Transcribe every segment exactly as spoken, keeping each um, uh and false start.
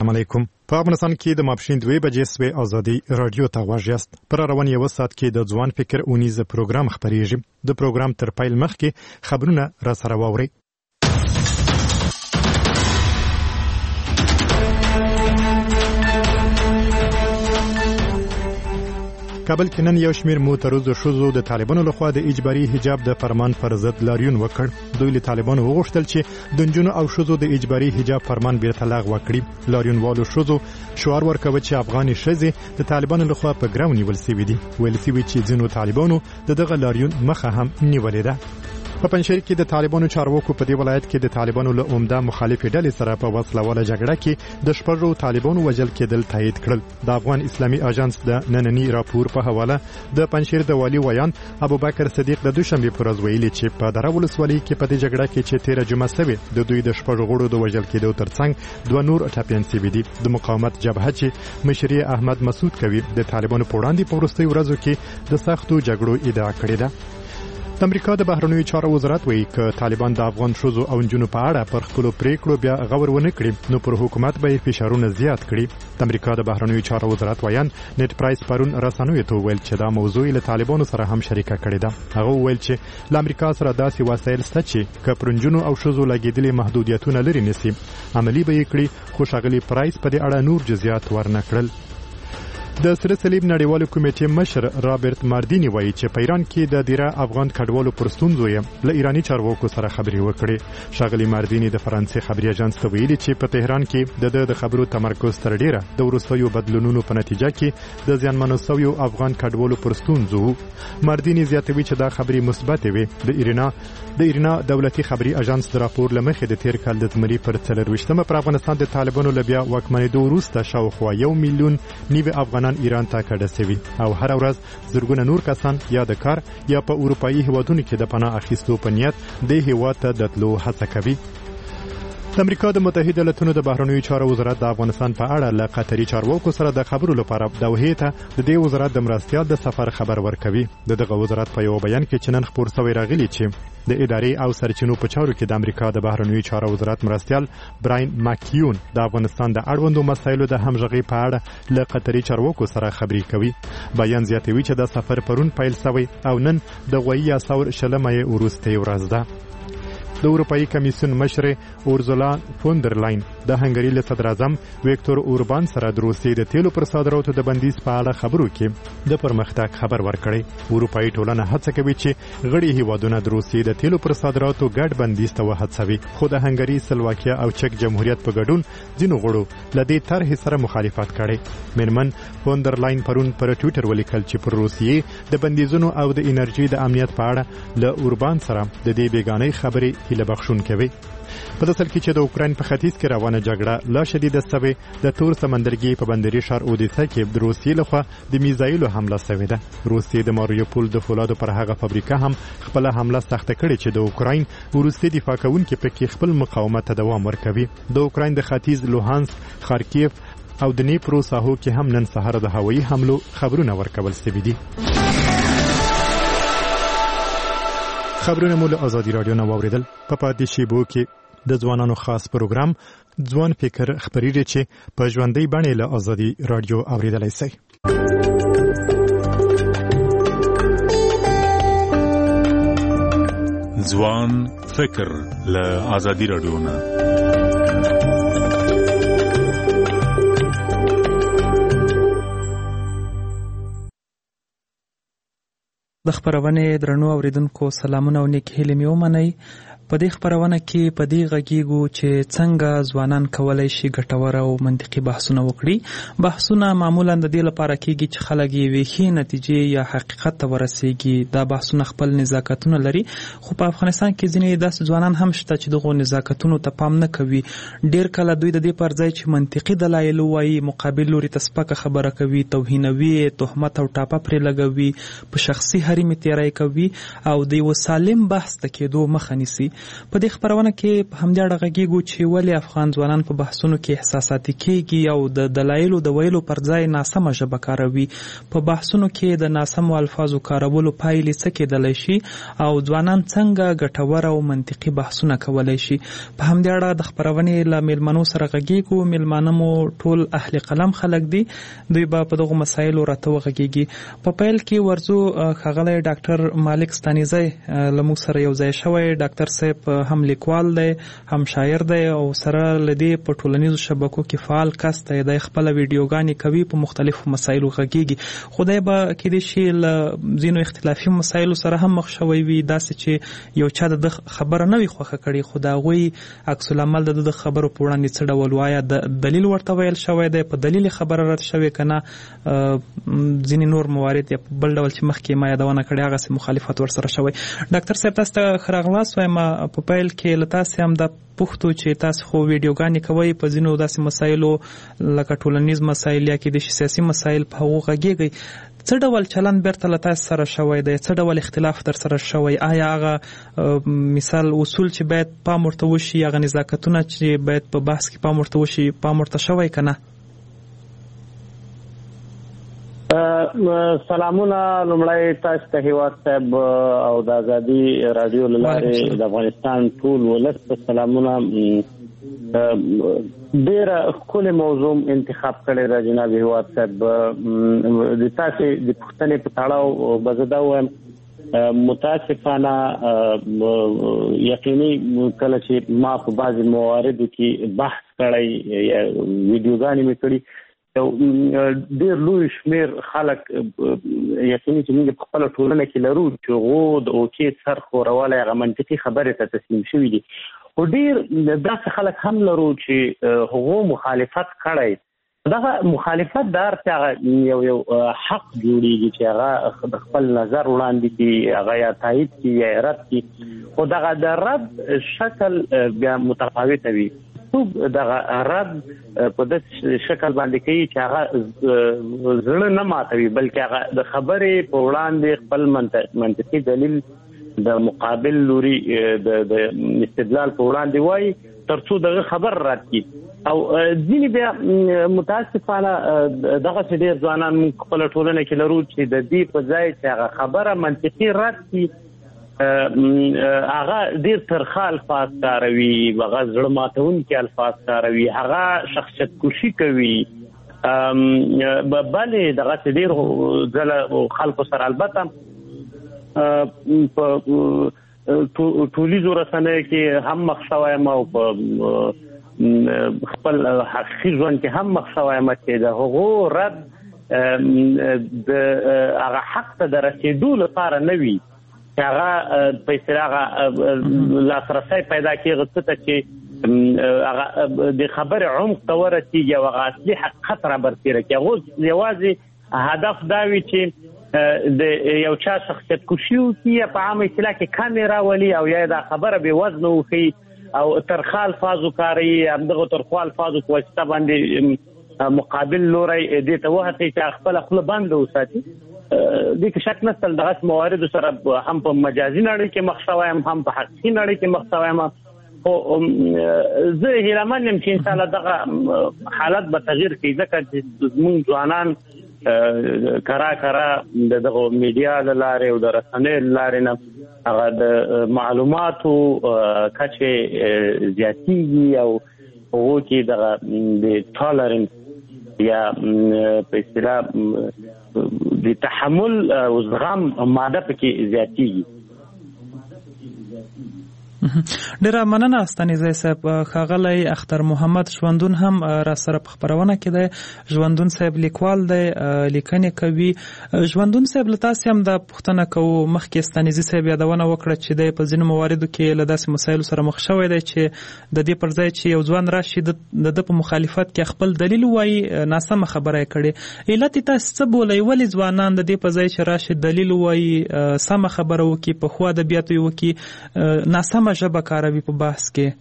السلام علیکم. په افغانستان کې د ماپښین دوه بجې سوي ازادي رادیو ته غواړئ یاست. پر روان یو ساعت کې د ځوان فکر اونیز پروګرام خبرېږي. د پروګرام تر پیل مخکې خبرونه را سره واورئ. کابل کې نن یو شمېر معترضو ښځو د طالبانو لخوا د اجباري حجاب د فرمان پر ضد لاریون وکړ. دوی له طالبانو وغوښتل چې د نجونو او ښځو د اجباري حجاب فرمان بیرته لغوه کړي. لاریونوالو ښځو شعار ورکوه چې افغاني ښځې د طالبانو لخوا په ګرو نیول سوي دي. ویل سوي چې ځینو طالبانو د دغه لاریون مخه هم نیولې ده. په پنجشیر کې د طالبانو چارواکو په دې ولایت کې د طالبانو له عمده مخالفې ډلې سره په وسله واله جګړه کې د شپږو طالبانو وژل کېدل تایید کړل. د افغان اسلامي اژانس د نننی راپور په حواله د پنجشیر د والي ویان ابوبکر صدیق د دوشنبه پر ورځ ویلي چې په دره ولسوالۍ کې په دې جګړه کې چې تیره جمعه سوي د دوی د شپږو غړو د وژل کېدو ترڅنګ دوه نور ټپیان سوي دي. د مقاومت جبهه چې مشري احمد مسعود کوي د طالبانو په وړاندې په وروستیو ورځو کې د سختو جګړو ادعا کړې ده. د امریکا د بهرنیو چارو وزارت وایي چې طالبان د افغان ښځو او نجونو په اړه پر خپلو پریکړو بیا غور ونه کړي نو پر حکومت به فشارونه زیات کړي. د امریکا د بهرنیو چارو وزارت ویان نیټ پرایس پرون رسنیو ته ویل چې دا موضوع له طالبانو سره هم شریکه کړې ده. هغه ویل چې له امریکا سره داسې وسایل شته چې که پر نجونو او ښځو لګېدلي محدودیتونه لرې نسی عملي به یې کړي. خو ښاغلي پرایس په دې اړه نور جزئیات ورنه کړل. د سره صلیب نړیوالو کمیټې مشر رابرټ ماردینی وایي چې په ایران کې د دیره افغان کډوالو پر ستونزو یې له ایراني چارواکو سره خبرې وکړې. ښاغلي ماردینی د فرانسې خبري اژانس ته ویلي چې په تهران کې د د خبرو تمرکز تر ډیره د وروستیو بدلونونو په نتیجه کې د زیانمنو شویو افغان کډوالو پر ستونزو. ماردینی زیاتوي چې دا خبري مثبت وي. د ایرنا د ایرنا دولتي خبري اژانس د راپور لمخې د تیر کال د زمري پر څلرويشتمه پر افغانستان د طالبانو لبیا واکمنېدو وروسته شاوخوا یو میلیون نیوي افغانان ایران ته کډه سوي او هر ورځ زرګونه نور کسان یا د کار یا په اروپایي هیوادونو کې د پناه اخیستو په نیت د هیواد ته د تلو هڅه کوي. د امریکا د متحده ایالاتونو د بهرنیو چارو وزارت د افغانستان په اړه له قطري چارواکو سره د خبرو لپاره دوحې ته د دې وزارت د مرستیال د سفر خبر ورکوي. د دغه وزارت په یو بیان کې چې نن خپور شوی راغلی چې د ادارې او سرچینو په چارو کې د امریکا د بهرنیو چارو وزارت مرستیال براین ماکیون د افغانستان د اړوندو مسایلو د همغږي په اړه له قطري چارواکو سره خبرې کوي. بیان زیاتوي چې د سفر پرون پیل شوی او نن د غوي ساور شلمه وروستۍ ورځ ده. د اروپאי کمیسیون مشر اورزولا فوندر لاین د هنګری له صدر اعظم ویکتور اوربان سره د روسیې د تیلو پر صادراتو د بندیز په اړه خبرو کې د پرمختګ خبر ورکړی. اروپאי ټولنه هڅه کوي چې غړي هیوادونه د روسیې د تیلو پر صادراتو ګډ بندیز ته وهڅوي. خو د هنګری، سلواکیا او چک جمهوریت په ګډون ځینو غړو له دې طرحې سره مخالفت کړی. مېرمن فوندر لاین پرون پر ټوئیټر ولیکل چې پر روسیې د بندیزونو او د انرژي د امنیت په اړه له اوربان سره د دې بیګانۍ خبرې هیله بخښون کوي. په داسل کې چې د اوکراین په ختیځ کې روانه جګړه لا شدیده شوې د تور سمندرګي په بندري ښار اودیسا کې د روسیې لخوا د میزایلو حمله شوې ده. روسیې د ماریوپول د فولادو پر هغه فابریکه هم خپل حمله سخته کړې چې د اوکراین وروستي دفاع کوونکي پکې خپل مقاومت ته دوام ورکوي. د اوکراین د ختیځ لوهانسک، خارکیف او د نیپرو ساحو کې هم نن سهار د هوایي حملو خبرونه ورکول شوي دي. خبرونه مو له ازادي رادیو نه واوریدل. په پاتې شیبو کې د ځوانانو خاص پروګرام ځوان فکر خبرېږي چې په ژوندۍ بڼه له ازادي رادیو اوریدلای شئ. ځوان فکر له ازادي رادیو نه د خبرونې درنو اوریدونکو سلامونه او نیک هیلې مې ومنئ. په دې خبرونه کې په دې غږیږو چې څنګه ځوانان کولای شي ګټور او منطقي بحثونه وکړي. بحثونه معمولا د دې لپاره کېږي چې خلک یې ښې نتیجې یا حقیقت ته ورسیږي. دا بحثونه خپل نزاکتونه لري، خو په افغانستان کې ځینې داسې ځوانان هم شته چې دغو نزاکتونو ته پام نه کوي. ډېر کله دوی د دې پر ځای چې منطقي دلایل ووایي مقابل لوري ته سپکه خبره کوي، توهینوي، تهمت او ټاپه پرې لګوي، په شخصي حریم تیری کوي او د یو سالم بحث ته کېدو مخه نیسي. په دې خبرونه کې په همدې اړه غږیږو چې ولې افغان ځوانان په بحثونو کې احساساتي کېږي او د دلایلو د ویلو پر ځای ناسمه ژبه کاروي. په بحثونو کې د ناسمو الفاظو کارولو پایلې څه کېدلی شي او ځوانان څنګه ګټور او منطقي بحثونه کولی شي. په همدې اړه د خبرونې له میلمنو سره غږیږو. میلمانه مو ټول اهل قلم خلک دي، دوی به په دغو مسایلو راته وغږیږي. په پیل کې ورځو ښاغلی ډاکټر مالک ستانیزی له موږ سره یو ځای شوی. ډاکټر صاحب هم لیکوال دی هم شاعر دی او سره له دې په ټولنیزو شبکو کې فعال کس دی. دی خپله ویډیوګانې کوي، په مختلفو مسایلو غږیږي. خو دی به کیدای شي له ځینو اختلافي مسایلو سره هم مخ شوی وي، داسې چې یو چا د ده خبره نه وي خوښه کړې خو د هغوی عکس العمل د ده د خبرو په وړاندې څه ډول و. آیا د دلیل ورته ویل شوی دی، په دلیل خبره رد شوې که نه ځینې نور موارد یا په بل ډول چې مخکې ما یادونه کړې هغسې مخالفت ورسره شوی. ډاکټر صاحب تاسو ته ښه راغلاست وایم. په پیل کې له تاسې هم دا پوښتو چې تاسو خو ویډیوګانې کوئ، په ځینو داسې مسایلو لکه ټولنیز مسایل یا کیدای شي سیاسي مسایل په هغو غږیږئ. څه ډول چلند بیرته له تاسو سره شوی دی؟ څه ډول اختلاف در سره شوی؟ آیا هغه مثال اصول چې باید پام ورته وشي، هغه نزاکتونه چې باید په بحث کې پام ورته وشي پام ورته شوی که نه؟ سلامونه لومړی تاسو ته هیواد صاحب او د ازادي راډیو له لارې د افغانستان ټول ولس ته سلامونه. ډېره ښکلې موضوع انتخاب کړې ده جناب هیواد صاحب. د تاسې د پوښتنې په تړاو به زه دا ووایم متاسفانه یقیني کله چې ما په بعضې مواردو کې بحث کړی یا ویډیوګانې مې کړي ډېر لوی شمېر خلک یقیني چې موږ په خپله ټولنه کې لرو چې هغو د اوکې سر ښوروالی هغه منطقي خبرې ته تسلیم شوي دي. خو ډېر داسې خلک هم لرو چې هغو مخالفت کړی. دغه مخالفت د هر څه یو یو حق جوړېږي چې هغه د خپل نظر وړاندې کړي، هغه یا تایید کړي یا رد کړي. خو دغه د رد شکل بیا متفاوته وي. څوک دغه رد په داسې شکل باندې کوي چې هغه زړه نه ماتوي، بلکې هغه د خبرې په وړاندې خپل منطقي دلیل د مقابل لوري د استدلال په وړاندې وایي تر څو دغه خبر رد کړي. او ځینې بیا متاسفانه دغسې ډېر ځوانان موږ خپله ټولنه کې لرو چې د دې په ځای چې هغه خبره منطقي رد کړي هغه ډېر ترخه الفاظ کاروي، هغه زړه ماتونکي الفاظ کاروي، هغه شخصیت کشي کوي. بلې دغسې ډېر ځله خلکو سره البته په ټولیزو رسنیو کې هم مخ شوی یم او په خپل حقیقي ژوند کې هم مخ شوی یم چې د هغو رد د هغه حق ته د رسېدو لپاره نه وي چې هغه په اصطلاح هغه لاسرسی پیدا کېږي څه ته چې هغه د خبرې عمق ته ورسېږي او هغه اصلي حقیقت رابرسېره کړي. هغوی یوازې هدف دا وي چې د یو چا شخصیت کشي وکړي یا په عامه اصطلاح کې کمې راولي او یا دا خبره بې وزنه وښیي او ترخه الفاظ وکاروي. همدغه ترخو الفاظو په واسطه باندې مقابل لوری دې ته وهڅوي چې خپله خوله بنده وساتي. دې کې شک نشته دغسې مواردو سره هم په مجازي نړۍ کې مخ شوی یم هم په حقیقي نړۍ کې مخ شوی یم. خو زه هیله من یم چې انشاءالله دغه حالت به تغییر کوي، ځکه چې زموږ ځوانان کرا کرا د دغه میډیا له لارې او د رسنیو له لارې نه هغه د معلوماتو کچې زیاتېږي او هغو کې دغه د ټالرنس یا په اصطلاح د تحمل او زغم ماده پکې زیاتېږي. ډیره مننه ستانیزی صاحب. ښاغلی اختر محمد ژوندون هم را سره په خپرونه کې دی. ژوندون صاحب لیکوال دی، لیکنې کوي. ژوندون صاحب له تاسې هم دا پوښتنه کوو، مخکې ستانیزي صاحب یادونه وکړه چې دی په ځینو مواردو کې له داسې مسایلو سره مخ شوی دی چې د دې پر ځای چې یو ځوان راشي د ده په مخالفت کې خپل دلیل وایي ناسمه خبره یې کړې. علت یې تاسې څه بولئ؟ ولې ځوانان د دې په ځای چې راشي دلیل وایي سمه خبره وکړي، په ښو ادبیاتو یې وکړي، ناسمه ژبه کاروي په بحث کې؟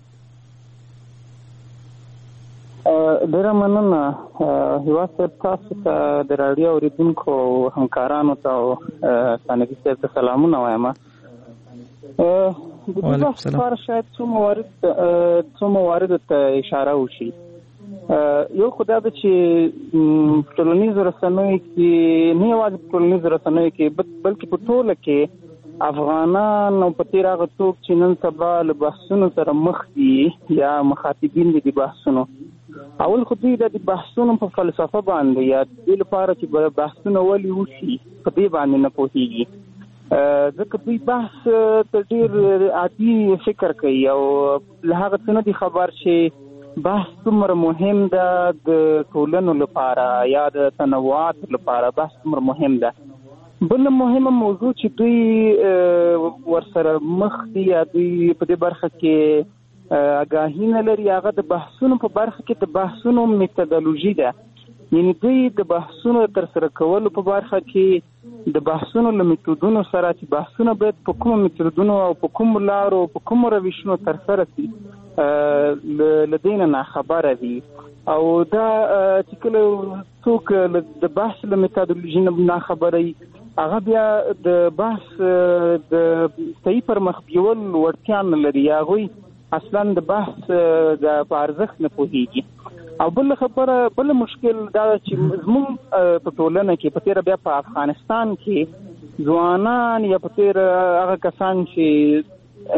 ډېره مننه هیواد صاحب، تاسو ته د راډیو اورېدونکو همکارانو ته او ستانیزي صاحب ته سلامونه وایم. د دې بحث لپاره شاید څو موارد څو موارد ته اشاره وشي. یو خو دا ده چې ټولنیزو رسنیو کې نه یوازې په ټولنیزو رسنیو کې بلکې په ټوله کې افغانان او په تېر هغه څوک چې نن سبا له بحثونو سره مخ دي یا مخاطبین دي د بحثونو، اول خو دوی د بحثونو په فلسفه باندې یا دې لپاره چې بحثونه ولې وشي په دې باندې نه پوهېږي، ځکه دوی بحث ته ډېر عادي فکر کوي او له هغه څه نه دي خبر چې بحث څومره مهم ده د ټولنو لپاره یا د تنوعاتو لپاره، بحث څومره مهم ده. بل مهمه موضوع چې دوی ورسره مخ دي یا دوی په دې برخه کې آګاهي نه لري، هغه د بحثونو په برخه کې د بحثونو میتودولوژي ده. یعنی دوی د بحثونو تر سره کولو په برخه کې د بحثونو له میتودونو سره چې بحثونه باید په کومو میتودونو او په کومو لارو په کومو روشونو تر سره شي له دې نه ناخبره دي. او دا چې کله څوک د بحث له میتودولوژي نه ناخبره وي، هغه بیا د بحث د صحیح پر مخ بیول وړتیا نه لري، هغوی اصلا د بحث د په ارزښت نه پوهېږي. او بل خبره بل مشکل دا چې زموږ په ټولنه کې په تېره بیا په افغانستان کې ځوانان یا په تېره هغه کسان چې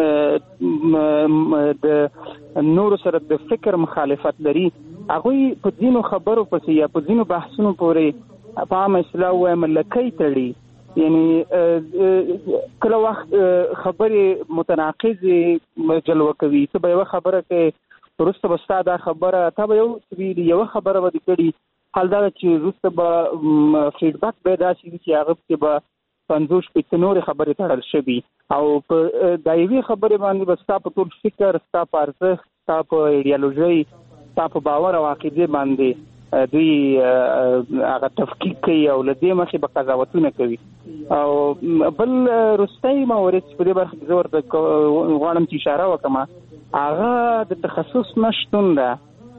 د نورو سره د فکر مخالفت لري، هغوی په ځینو خبرو پسې یا په ځینو بحثونو پورې په عامه اصطلاح ووایم لکۍ تړي. یعنی کله وخت خبرې متناقضې جلوه کوي، ته به یوه خبره کوې وروسته به ستا دا خبره تا به یو ویلي یوه خبره به دې کړي، حال دا چې وروسته به فیډبک به یې داسې وي چې هغه پسې به پنځوس شپېته نورې خبرې تړل شوي او په دا یوې خبرې باندې به ستا په ټول فکر، ستا په ارزښت، ستا په ایډیالوژۍ، ستا په باور او عقیدې باندې دوی هغه تفکیک کوي او له دې مخې به قضاوتونه کوي. او بل وروستی مورد چې په دې برخه کې زه ورته غواړم چې اشاره وکړم، هغه د تخصص نشتون ده.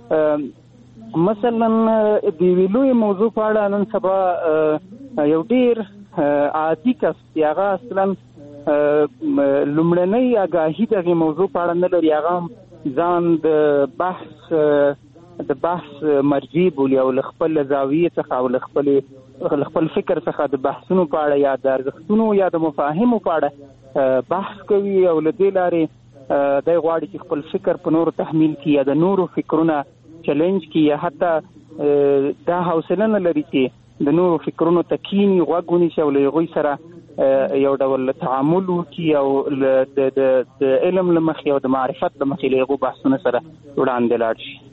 مثلا د یوې لویې موضوع په اړه نن سبا یو ډېر عادي کس چې هغه اصلا لومړنۍ آګاهي د هغې موضوع په اړه نه لري، هغه ځان د بحث د بحث مرجع بولي او له خپل زاویې څخه او له خپل له خپل فکر څخه د بحثونو په اړه یا د ارزښتونو یا د مفاهیمو په اړه بحث کوي او له دې لارې دی غواړي چې خپل فکر په نورو تحمیل کړي یا د نورو فکرونه چیلنج کړي یا حتی دا حوصله نه لري چې د نورو فکرونو ته کیني، غوږ ونیسي او له هغوی سره یو ډول تعامل وکړي او د علم له مخې او د معرفت له مخې له هغو بحثونو سره وړاندې لاړ شي.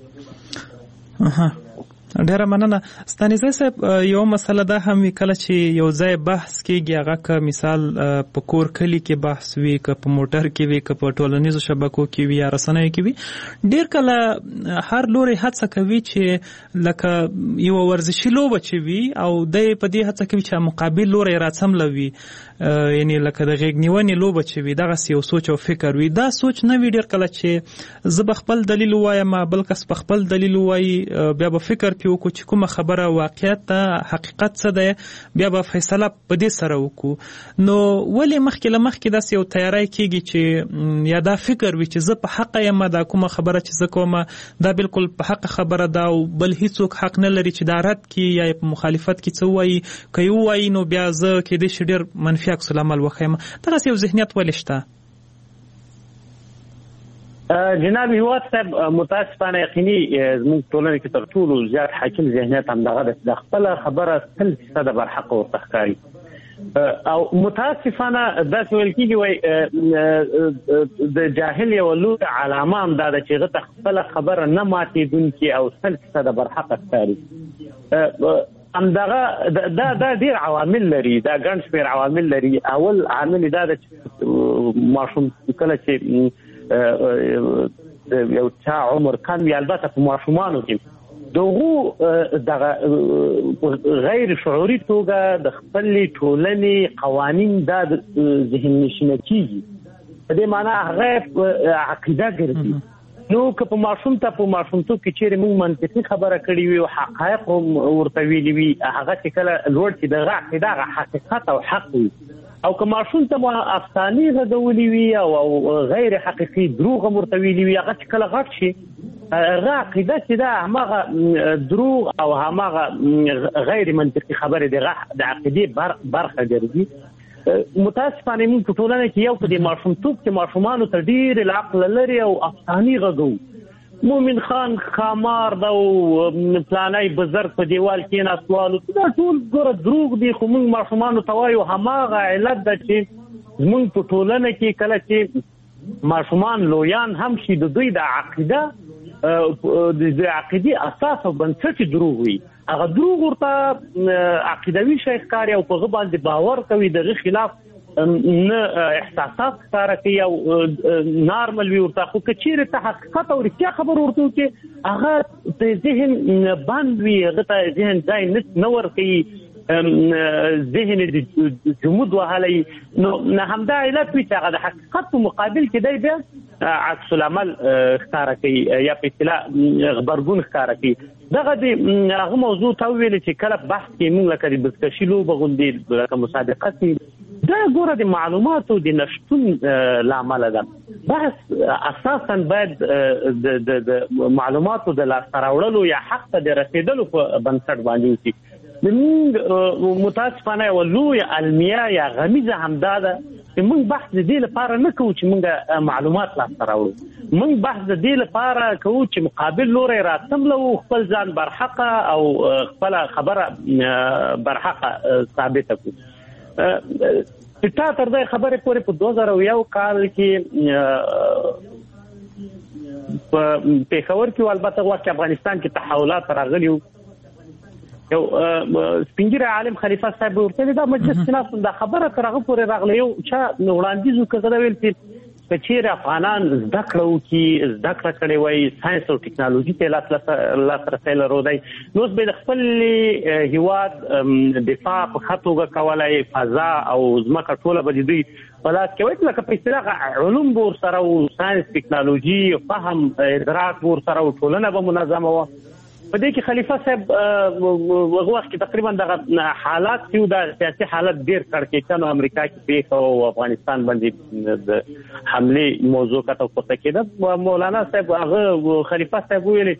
ډیره مننه. ستانیزی صاحب، یو مسله دا هم وی کله چې یو ځای بحث کېږي، هغه که مثال په کور کلي کې بحث وي، که په موټر کې وي، که په ټولنیزو شبکو کې وي یا رسنیو کې وي، ډیر کله هر لوري هڅه کوي چې لکه یو ورزشي لوبه چې وي او دی په دې هڅه کوي چې مقابل لوري راڅملوي، یعنی لکه د غېږ نیونې لوبه چې وي، دغسې یو سوچ او فکر وي. دا سوچ نه وي ډیر کله چې زه به خپل دلیل ووایم، بل کس په خپل دلیل ووایي، بیا به فکر پې وکړو چې کومه خبره واقعیت ده، حقیقت څه دی، بیا به فیصله په دې سره وکړو. نو ولې مخکې له مخکې داسې یو تیاری کېږي چې یا دا فکر وي چې زه په حقه یم، دا کومه خبره چې زه کومه دا بالکل په حقه خبره ده او بل هیڅوک حق نه لري چې دا رد کړي یا په مخالفت کې څه ووایي، که یې ووایي نو بیا زه کېدای شي ډېر منفي عکس العمل وښیم. دغسې یو ذهنیت ولې شته؟ جناب هیواد صاحب، متاسفانه یقیني زموږ ټولنه کې تر ټولو زیات حاکم ذهنیت همدغه ده چې د خپله خبره سل فیصده برحقه ورته ښکاري. او متاسفانه داسې ویل کېږي وایي د جاهل یوه لویه علامه هم دا ده چې هغه ته خپله خبره نه ماتېدونکې او سل فیصده برحقه ښکاري. همدغه دا دا ډېر عوامل لري، دا ګڼ شمېر عوامل لري. اول عامل دا ده چې ماشوم کله چې یو چا عمر کم وي، البته په ماشومانو کې دغو دغه غیر شعوري توګه د خپلې ټولنې قوانین دا ذهن نشینه کېږي، په دې معنی هغه عقیده ګرځي. نو که په ماشوم ته په ماشومتوب کې چیرې موږ منطقي خبره کړې وي او حقایق هم ورته ویلي وي، هغه چې کله لوړ چې دغه عقیده هغه حقیقت او حق وي، او که ماشوم ته مو افسانې غږولې وي او غیر حقیقي دروغ ورته ویلي وي هغه چې کله غټ شي هغه عقیده چې دا هماغه دروغ او هماغه غیر منطقي خبرې د عقیدې برخه ګرځي متاسفانه موږ په ټولنه کې یو په دې ماشومتوب کې ماشومانو ته ډېر العقل لري او افسانې غږو مومن خان خامار دا او پلانای بزرګ په دیوال کې ناسوالو دا ټول ګوره دروغ دي خو موږ ماشومانو ته وایو هماغه علت ده چې موږ په ټولنه کې کله چې ماشومان لویان هم شي د دوی د عقیده د عقیدې اساس او بنسټ دروغ وي هغه دروغ ورته عقیدوي شیخ کاری او په باندې باور کوي دغه خلاف نه احساسات ښکاره کوي او نارمل وي ورته خو که چیرې ته حقیقت او رښتیا خبر ورته وکړې هغه د ذهن بند وي هغه ته ذهن ځای نه ورکوي ذهن د جمود وهلی نو همدا علت وي چې هغه د حقیقت په مقابل کې دی بیا عکس العمل ښکاره کوي یا په اصطلاح غبرګون ښکاره کوي دغه د هغه موضوع ته وویل چې کله بحث کې موږ لکه د بزکشي لوبه غوندې لکه مسابقه کې دا ګوره د معلوماتو د نشتون لامل ده بحث اساسا باید د معلوماتو د لاسته راوړلو یا حق ته د رسیدلو په بنسټ باندې وشي موږ متاسفانه یو لویه علمیه یا غمیزه همدا ده چې موږ بحث د دې لپاره نه کوو چې موږ معلومات لاسته راوړو موږ بحث د دې لپاره کوو چې مقابل لوري راتملو خپل ځان برحقه او خپل خبره برحقه ثابته کړو تا تر دې خبرې پورې په دوه زره یو کال کې په پیښور کې البته وخت افغانستان کې تحولات راغلي یو سپینګیره عالم خلیفہ صاحب ورته دا مجلس خلاف دا خبره ترغه پورې راغلی یو چې وړاندیز وکړه ویل چې چې چیرې افغانان زده کړو کې زده کړه کړې وای ساينس او ټکنالوژي ته لاس رسۍ لرودای نو به خپل هیواد دفاع په خطوګه کولای فضا او ځمکه ټوله به دوی بلاس کې وایي لکه په اصطلاح علوم ور سره او ساينس ټکنالوژي فهم ادراک ور سره او ټولنه به منظمه و په دې کې خلیفہ صاحب هغه وخت کې تقریبا د حالات چې د سیاسي حالت ډیر کړکېچن امریکا کې پیښ او افغانستان باندې د حمله موضوع کته پته کېده مولانا صاحب هغه خلیفہ صاحب ویل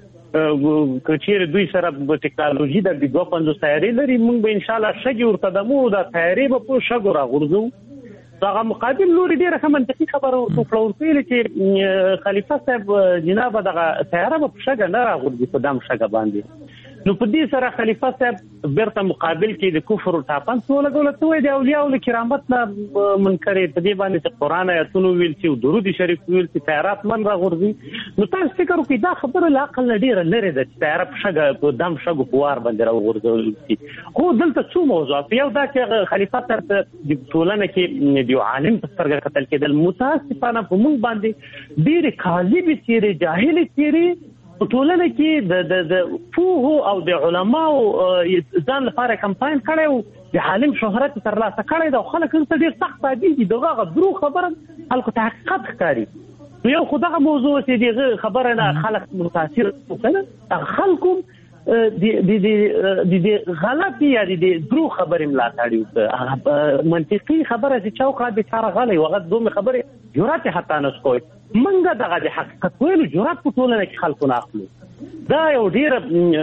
چې کچیر دوی سره د ټکنالوژي د دوه پنځوس تیاری لري موږ به ان شاء الله شګي ورته دمو د تیاری په شګو راغورځو هغه مقابل لوري ډیره هم منطقي خبره وکړه ویل چې خلیفہ صاحب جناب دغه تیاره په شګه نه راغورځي په دام شګه باندې نو په دې سره خلیفہ صاحب بیرته مقابل کې د کفر او تاپان څو لګول ته دی اولیاء او کرامت نه منکرې په دې باندې چې قران آیاتونه ویل چې درود شریف ویل چې تیارات من راغورځي نو تاسو فکر وکړئ دا خبره لا عقل ډیره لري د تیاره په شګه په دام شګو په وار باندې راغورځي خو دلته څو موضوعات یو دا چې خلیفہ صاحب د ټولنه کې دی عالم په سترګه قتل کېدل متاسفانه په موږ باندې ډیره کاذب تیری جاهل تیری په ټولنه کې د د د فوه او د علماو ځان لپاره کمپاین کړو د عالم شهرت ترلاسه کړی دا خلک ورته ډیر سخت دي چې دغه درو خبره خلکو ته حقیقت ښکاري یو خدغه موضوع چې دغه خبره نه خلک متاثر وکړي خلکو د د د غلط یا د درو خبرې ملاتړي منطقي خبره چې چوکا به چاره غلې وغه دوه خبره جرأت حتی نه کوي منګه دغه د حقیقت ویلو جرأت په ټولنه کې خلکو نه اخلي دا یو ډیر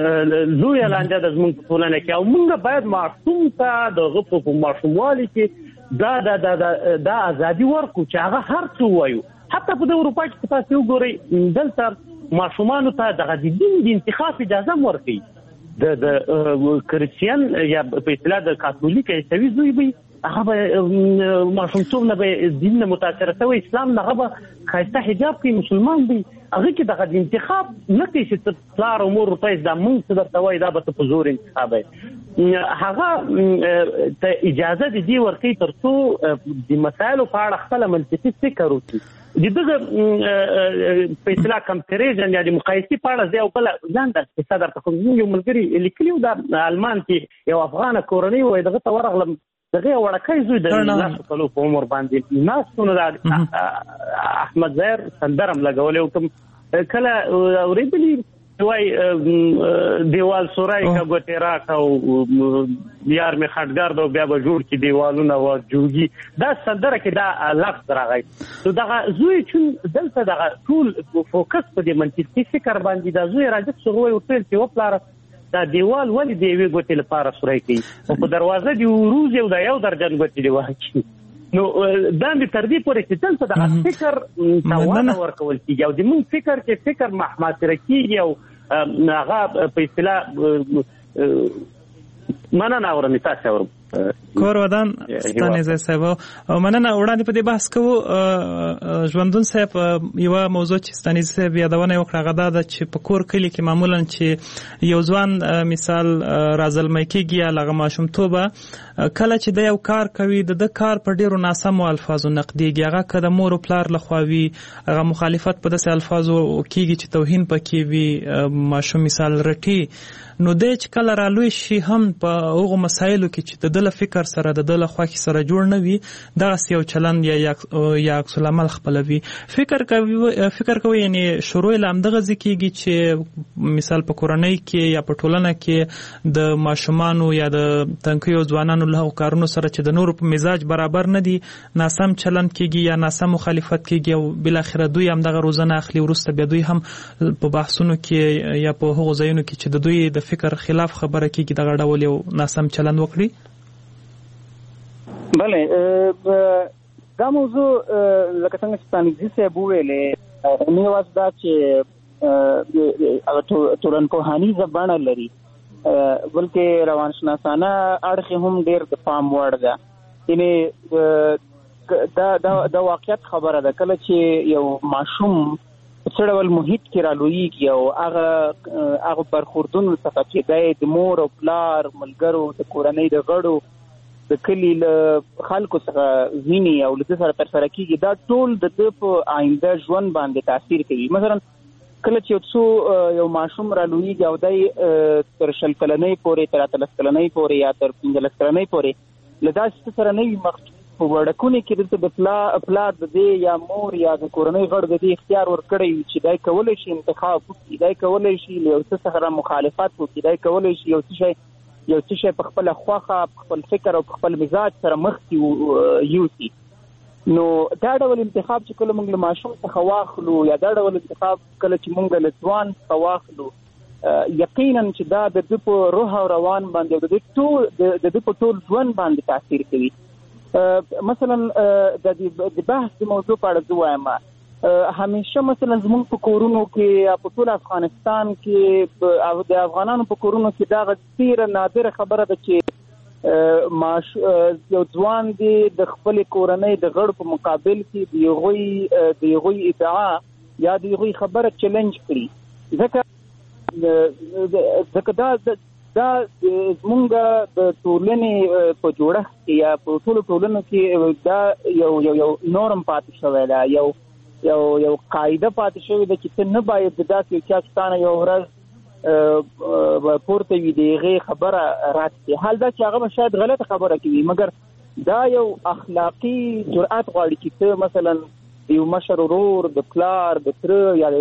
لوی لاندې د زموږ ټولنه کې او موږ باید معصوم ته د غو په ماشوموالي کې دا دا دا دا ازادي ورکو چې هغه هر څه وایو حتی په اروپا کې تاسو وګورئ دلته ماشومان ته د دین د انتخاب اجازه ورکړي د د کریسچین یا په اصطلاح د کاتولیک عیسوي زوی وي هغه ماشومتوب نه به دین نه متاثر شوی اسلام نه هغه خاصه حجاب کوي مسلمان دی هغه کې د انتخاب نه کوي چې پلار امور په د مونږ څخه توای دا به په زور انتخاب هغه ته اجازه دي ورکړي ترڅو د مسایلو په اړه خپل منطقي فکر وکړي دغه په اصطلاح کمپیریزن یا د مقایسې په اړه زه او بل ځان د صدر ته کوم یو ملګری لیکلیو د آلمان کې یو افغان کورنۍ وای دغه تورغلم دغه وړکای زوی د ناس په لو عمر باندې ناسونه د احمد زهر سندرم لګولې او کوم کله اوریدلی وای دیوال سورای کا ګوتیرا کا یار می خټګر دو بیا به جوړ کی دیوالونه و جوړي دا سندره کې دا لفظ راغی نو دا زوی چې دلته دا ټول فوکس په دې منطقي فکر باندې دا زوی راځي چې وای او ټول ته وپلار دا دیوال ولې دی وی ګوتې لپاره سورای کوي او په دروازه دی وروز یو دا یو درجن ګوتې دی واچي نو دا به تر دې پورې چې دلته دا فکر توان ورکول کیږي او د مون فکر کې فکر محمد رکیږي او هغه په اصطلاح مننه اورم تاسو اورم کور ودان ستانه زه سبا مننه وړاندې په دې بحث کوو ژوندون صاحب یو موضوع چې ستانه زه یادونه وکړه غدا د چې په کور کلی کې معمولا چې یو ځوان مثال رازلمای کېږي لغه ماشوم توبه کله چې د یو کار کوي د کار په ډیرو ناسمو الفاظو نقديږي هغه کده مور او پلار لخواوي هغه مخالفت په داسې الفاظو کېږي چې توهین پکې وي ماشوم مثال رټي نو د چې کله رالوي شي هم په هغه مسایلو کې چې د دل فکر سره د دل خواخي سره جوړ نه وي دا یو چلند یا یا عکس العمل خپلوي فکر کوي فکر کوي یعنی شروع لامدغه ځکیږي چې مثال په کورنۍ کې یا په ټولنه کې د ماشومانو یا د تنکیو ځوانانو له کارونو سره چې د نور په مزاج برابر نه دي ناسم چلند کیږي یا ناسم مخالفت کیږي او بل اخر دوی هم دغه روزنه اخلي ورسته بیا دوی هم په بحثونو کې یا په هغو ځایونو کې چې د دوی د فکر خلاف خبره کیږي دغه ډول یو ناسم چلند وکړي بله دا موضوع لکه څنګه چې تانګزي صاحب وویلې نو واس دا چې هغه ټولنپوهانیزه بڼه لري بلکې روانشناسانه اړخ هم ډېر د پام وړ ده یعنی دا دا واقعیت خبره ده کله چې یو ماشوم څه ډول محیط کې رالویږي او هغه هغه برخوردونو څخه چې د مور او پلار ملګرو د کورنۍ د غړو د کلی له خلکو څخه ویني او له سره تر سره کیږي دا ټول د د په آینده ژوند باندې تاثیر کوي مثلا کله چې څو یو ماشوم را لویږي او دای تر شل کلنۍ پورې تر اتلس کلنۍ پورې یا تر پنځلس کلنۍ پورې له داسې سره نه وي مخ په وړکونه کې دلته د پلا پلا د دې یا مور یا د کورنۍ غړ د دې اختیار ورکړي چې دای کولای شي انتخاب وکړي دای کولای شي له څه سره مخالفت وکړي دای کولای شي یو څه یو څه په خپل خواخه خپل فکر او خپل مزاج سره مخ یوسي نو دا ډول انتخاب چې کله موږ له ماشوم څخه واخلو یا دا ډول انتخاب کله چې موږ له ځوان څخه واخلو یقینا چې دا د دې په روح او روان باندې د دې ټول د دې په ټول ژوند باندې تاثیر کوي مثلا د دې بحث د موضوع په اړه وایم همیشه مثلا زموږ په کورونو کې په ټول افغانستان کې او د افغانانو په کورونو کې دا ډیره نادره خبره ده چې ماش یو ځوان دی د خپل کورنۍ د غړ په مقابل کې دی غوي دی غوي ادعا یا دی غوي خبره چیلنج کړي ځکه ځکه دا دا زمونږ د ټولنې په جوړښت کې یا په ټولو ټولنو کې دا یو یو یو نورم پاتې شوی دی یو یو یو قاعده پاتې شوی ده چې ته نه باید داسې چا ستانه یو ورځ پورته وي دغه خبره راځي حال دا چې هغه شاید غلطه خبره کوي مګر دا یو اخلاقی جرأت غواړي چې ته مثلا یو مشر ورور د پلار د تر یا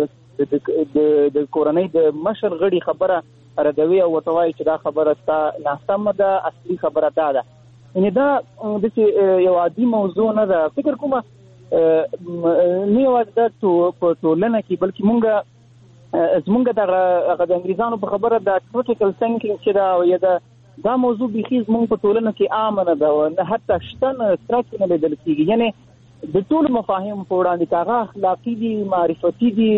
د د کورنۍ د مشر غړي خبره ردوي او وتوای چې دا خبره ستا ناسمه ده اصلي خبره ده یعنی دا د یو عادي موضوع نه ده فکر کوم نه یو د ټولنه کې بلکې مونږ زمونږ د انګریزانو په خبره د کریټیکل ثینکینګ چې دا یا دا دا موضوع بخیز مونږ په ټولنه کې عام نه ده نه حتی شتن سترات نه لیدل کېږي یعنی د ټول مفاهیم په وړاندې کاغه اخلاقی دي معرفتي دي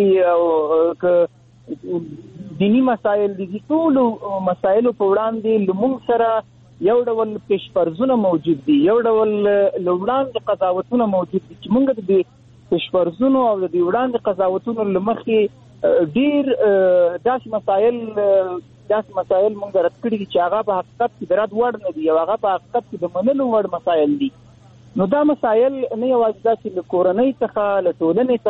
او دینی مسائل دي ټول مسائل په وړاندې لمونږ سره یو ډول پیشفرزونه موجود دي یو ډول لوړاندې قضاوتونه موجود دي چې موږ د پیشفرزونو او د وړاندې قضاوتونو لمخې ډیر داسې مسائل داسې مسائل موږ رد کړي چې هغه په حقیقت کې د رد وړ نه دي او هغه په حقیقت کې د منلو وړ مسائل دي نو دا مسائل نه یوازې داسې له کورنۍ څخه له ټولنې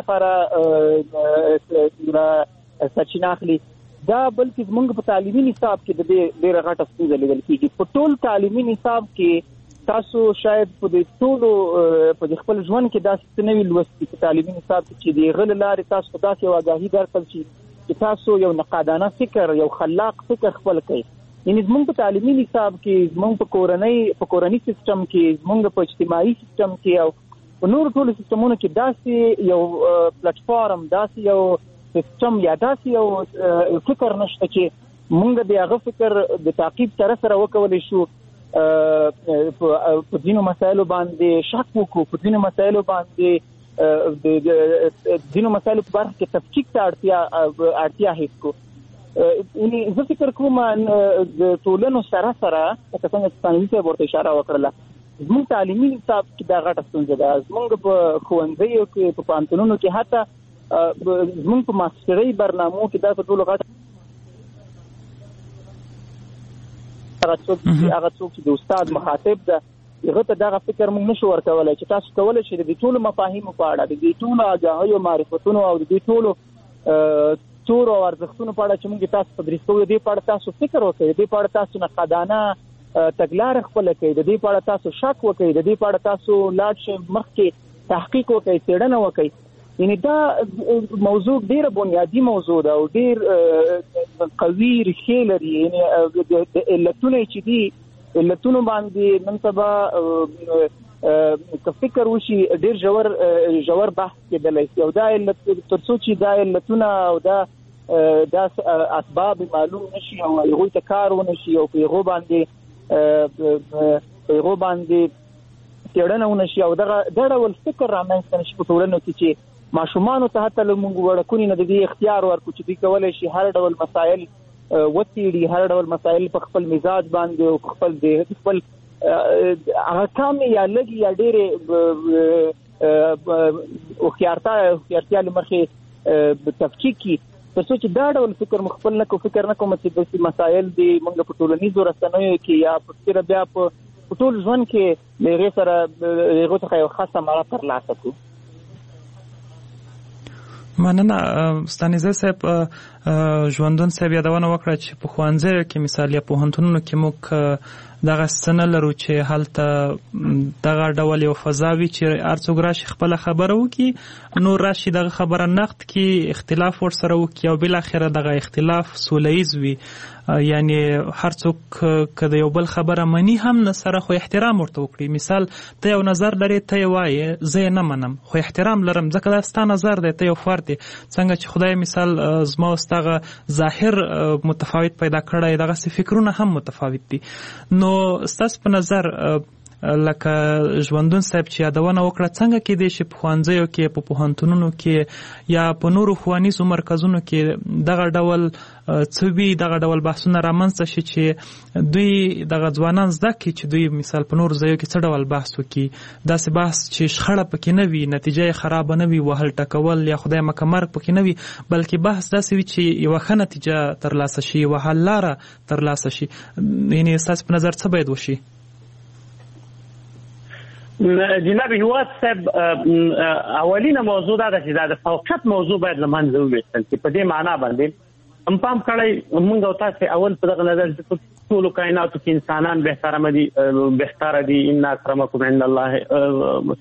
څخه را سرچینه اخلي دا بلکې زمونږ په تعلیمي نصاب کې د دې ډېره غټه ستونزه لیدل کېږي په ټول تعلیمي نصاب کې تاسو شاید په دې ټولو په خپل ژوند کې داسې څه نه وي لوستي په تعلیمي نصاب کې چې د غل لارې تاسو داسې یو آګاهي درکړل شي چې تاسو یو نقادانه فکر یو خلاق فکر خپل کړئ. یعنی زمونږ په تعلیمي نصاب کې زمونږ په کورنۍ په کورنۍ سیستم کې زمونږ په اجتماعي سیستم کې او په نورو ټولو سیستمونو کې داسې یو پلیټ فارم داسې یو سیستم یا داسې یو فکر نشته چې مونږ د هغه فکر د تعقیب سره سره وکولی شو په ځینو مسایلو باندې شک وکړو په ځینو مسایلو باندې د ځینو مسایلو په برخه کې تفکیک ته اړتیا اړتیا حس کو. یعنی زه فکر کوم د ټولنو سره سره لکه څنګه چې ثانوي صاحب ورته اشاره وکړله زموږ تعلیمي نصاب کې دا غټه ستونزه ده. زموږ په ښوونځیو کې په پوهنتونونو کې حتی زموږ په ماسټرۍ برنامو کې دا په ټولو غټه هغه څوک هغه څوک چې د استاد مخاطب ده هغه ته دغه فکر موږ نشو ورکولی چې تاسو کولی شئ د دې ټولو مفاهیمو په اړه د دې ټولو آګاهیو معرفتونو او د دې ټولو تور او ارزښتونو په اړه چې موږ تاسو تدریس کوو د دې په اړه تاسو فکر وکړئ د دې په اړه تاسو نقادانه تګلاره خپله کړئ د دې په اړه تاسو شک وکړئ د دې په اړه تاسو لاړ شئ مخکې تحقیق وکړئ څېړنه وکړئ. یعنی دا موضوع ډېره بنیادي موضوع ده او ډېر قوي ریښې لري. یعنی د علتونه چې دي علتونو باندې نن سبا که فکر وشي ډېر ژور ژور بحث کېدلی شي او دا علت تر څو چې دا علتونه او دا دا اسباب معلوم نشي او هغوی ته کار ونه شي او په هغو باندې په هغو باندې څېړنه ونه شي او دغه دا ډول فکر رامنځته نه شي په ټولنو کې چې ماشومانو ته حتی له موږ وړکونې نه د دې اختیار ورکړو چې دوی کولی شي هر ډول مسایل وڅېړي هر ډول مسایل په خپل مزاج باندې او په خپل د خپل هغه کم یا لږ یا ډېرې هوښیارتیا هوښیارتیا له مخې تفکیک کړي تر څو چې دا ډول فکر مو خپل نه کوو. فکر نه کوم چې داسې مسایل دي موږ په ټولنیزو رسنیو کې یا په بیا په ټول ژوند کې له هغې سره هغو څخه یو ښه ثمره ترلاسه کړو. مننه ستانیزه صاحب. ژوندون صاحب یادونه وکړه چې په ښوونځیو کې مثال یا پوهنتونونو کې موږ دغه څه نه لرو چې هلته دغه ډول یو فضا وي چې هر څوک راشي خپله خبره وکړي نور راشي دغه خبره نقد کړي اختلاف ورسره وکړي او بالاخره دغه اختلاف سوله ییز وي. یعنی هر څوک که د یو بل خبره مني هم نه سره خو احترام ورته وکړي. مثال ته یو نظر لرې ته یې وایې زه یې نه منم خو احترام لرم ځکه دا ستا نظر دی ته یو فرد دی. څنګه چې خدای مثال زما او ستغه ظاهر متفاوت پیدا کړی دغسې فکرونه هم متفاوت دي. نو ستاسو په نظر لکه ژوندون صاحب چې یادونه وکړه څنګه کېدی شي په ښوونځیو کې په پوهنتونونو کې یا په نورو ښوونیزو مرکزونو کې دغه ډول څه وي دغه ډول بحثونه رامنځته شي چې دوی دغه ځوانان زده کړي چې دوی مثال په نورو ځایو کې څه ډول بحث وکړي داسې بحث چې شخړه پکې نه وي نتیجه یې خرابه نه وي وهل ټکول یا خدای مکه مرګ پکې نه وي بلکې بحث داسې وي چې یوه ښه نتیجه ترلاسه شي یوه حل لاره ترلاسه شي. یعنې ستاسو په نظر څه باید وشي؟ جناب هیواد صاحب اولینه موضوع دا ده چې دا د فوقیت موضوع باید له منځه وویستل شي. په دې معنا باندې هم پام کړی موږ او تاسې اول په دغه نظر چې په ټولو کائناتو کې انسانان بهتره دي بهتره دي ان اکرمکم عند الله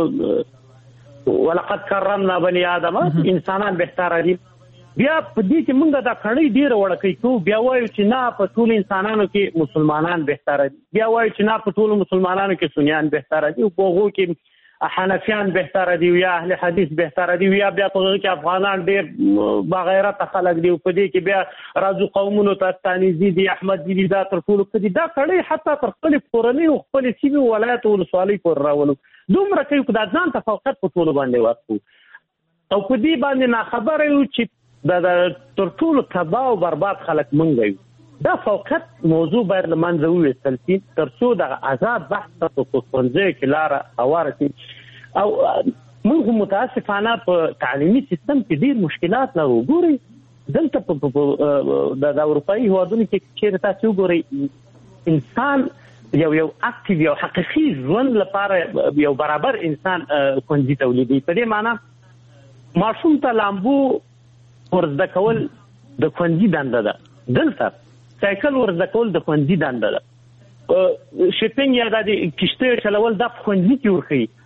ولقد کرمنا بني آدم انسانان بهتره دي. بیا په دې کې موږ دا کړی ډېره وړکۍ کوو بیا وایو چې نه په ټولو انسانانو کې مسلمانان بهتره دي بیا وایو چې نه په ټولو مسلمانانو کې سنیان بهتره دي او په هغو کې حنفیان بهتره دي یا اهل حدیث بهتره دي یا بیا په هغو کې افغانان ډېر باغیرته خلک دي او په دې کې بیا راځو قومونو ته ستانیزي دي احمدي دي دا تر ټولو ښه دي. دا کړی حتی تر خپلې کورنۍ او خپلې سیمې ولایت ولسوالۍ پورې راولو دومره کوي که دا ځان ته فوقیت په ټولو باندې ورکړو او په دې باندې ناخبره یو چې دا تر ټولو تباه او برباد خلک مونږ یو. دا فوقیت موضوع باید له منځه وویستل شي تر څو دغه آزاد بحث ته په ښوونځیو کې لاره هواره شي. او موږ متاسفانه په تعلیمي سیستم کې ډېر مشکلات لرو. ګورئ دلته په د اروپایي هېوادونو کې چېرې تاسې وګورئ انسان یو یو اکټیو یو حقیقي ژوند لپاره یو برابر انسان ښوونځي تولیدوي. په دې معنا ماشوم ته لامبو ورزده کول د ښوونځي دنده ده. دلته سایکل ورزده کول د ښوونځي دنده ده. شپینګ یا د کشتیو چلول دا په ښوونځي کې ورښیي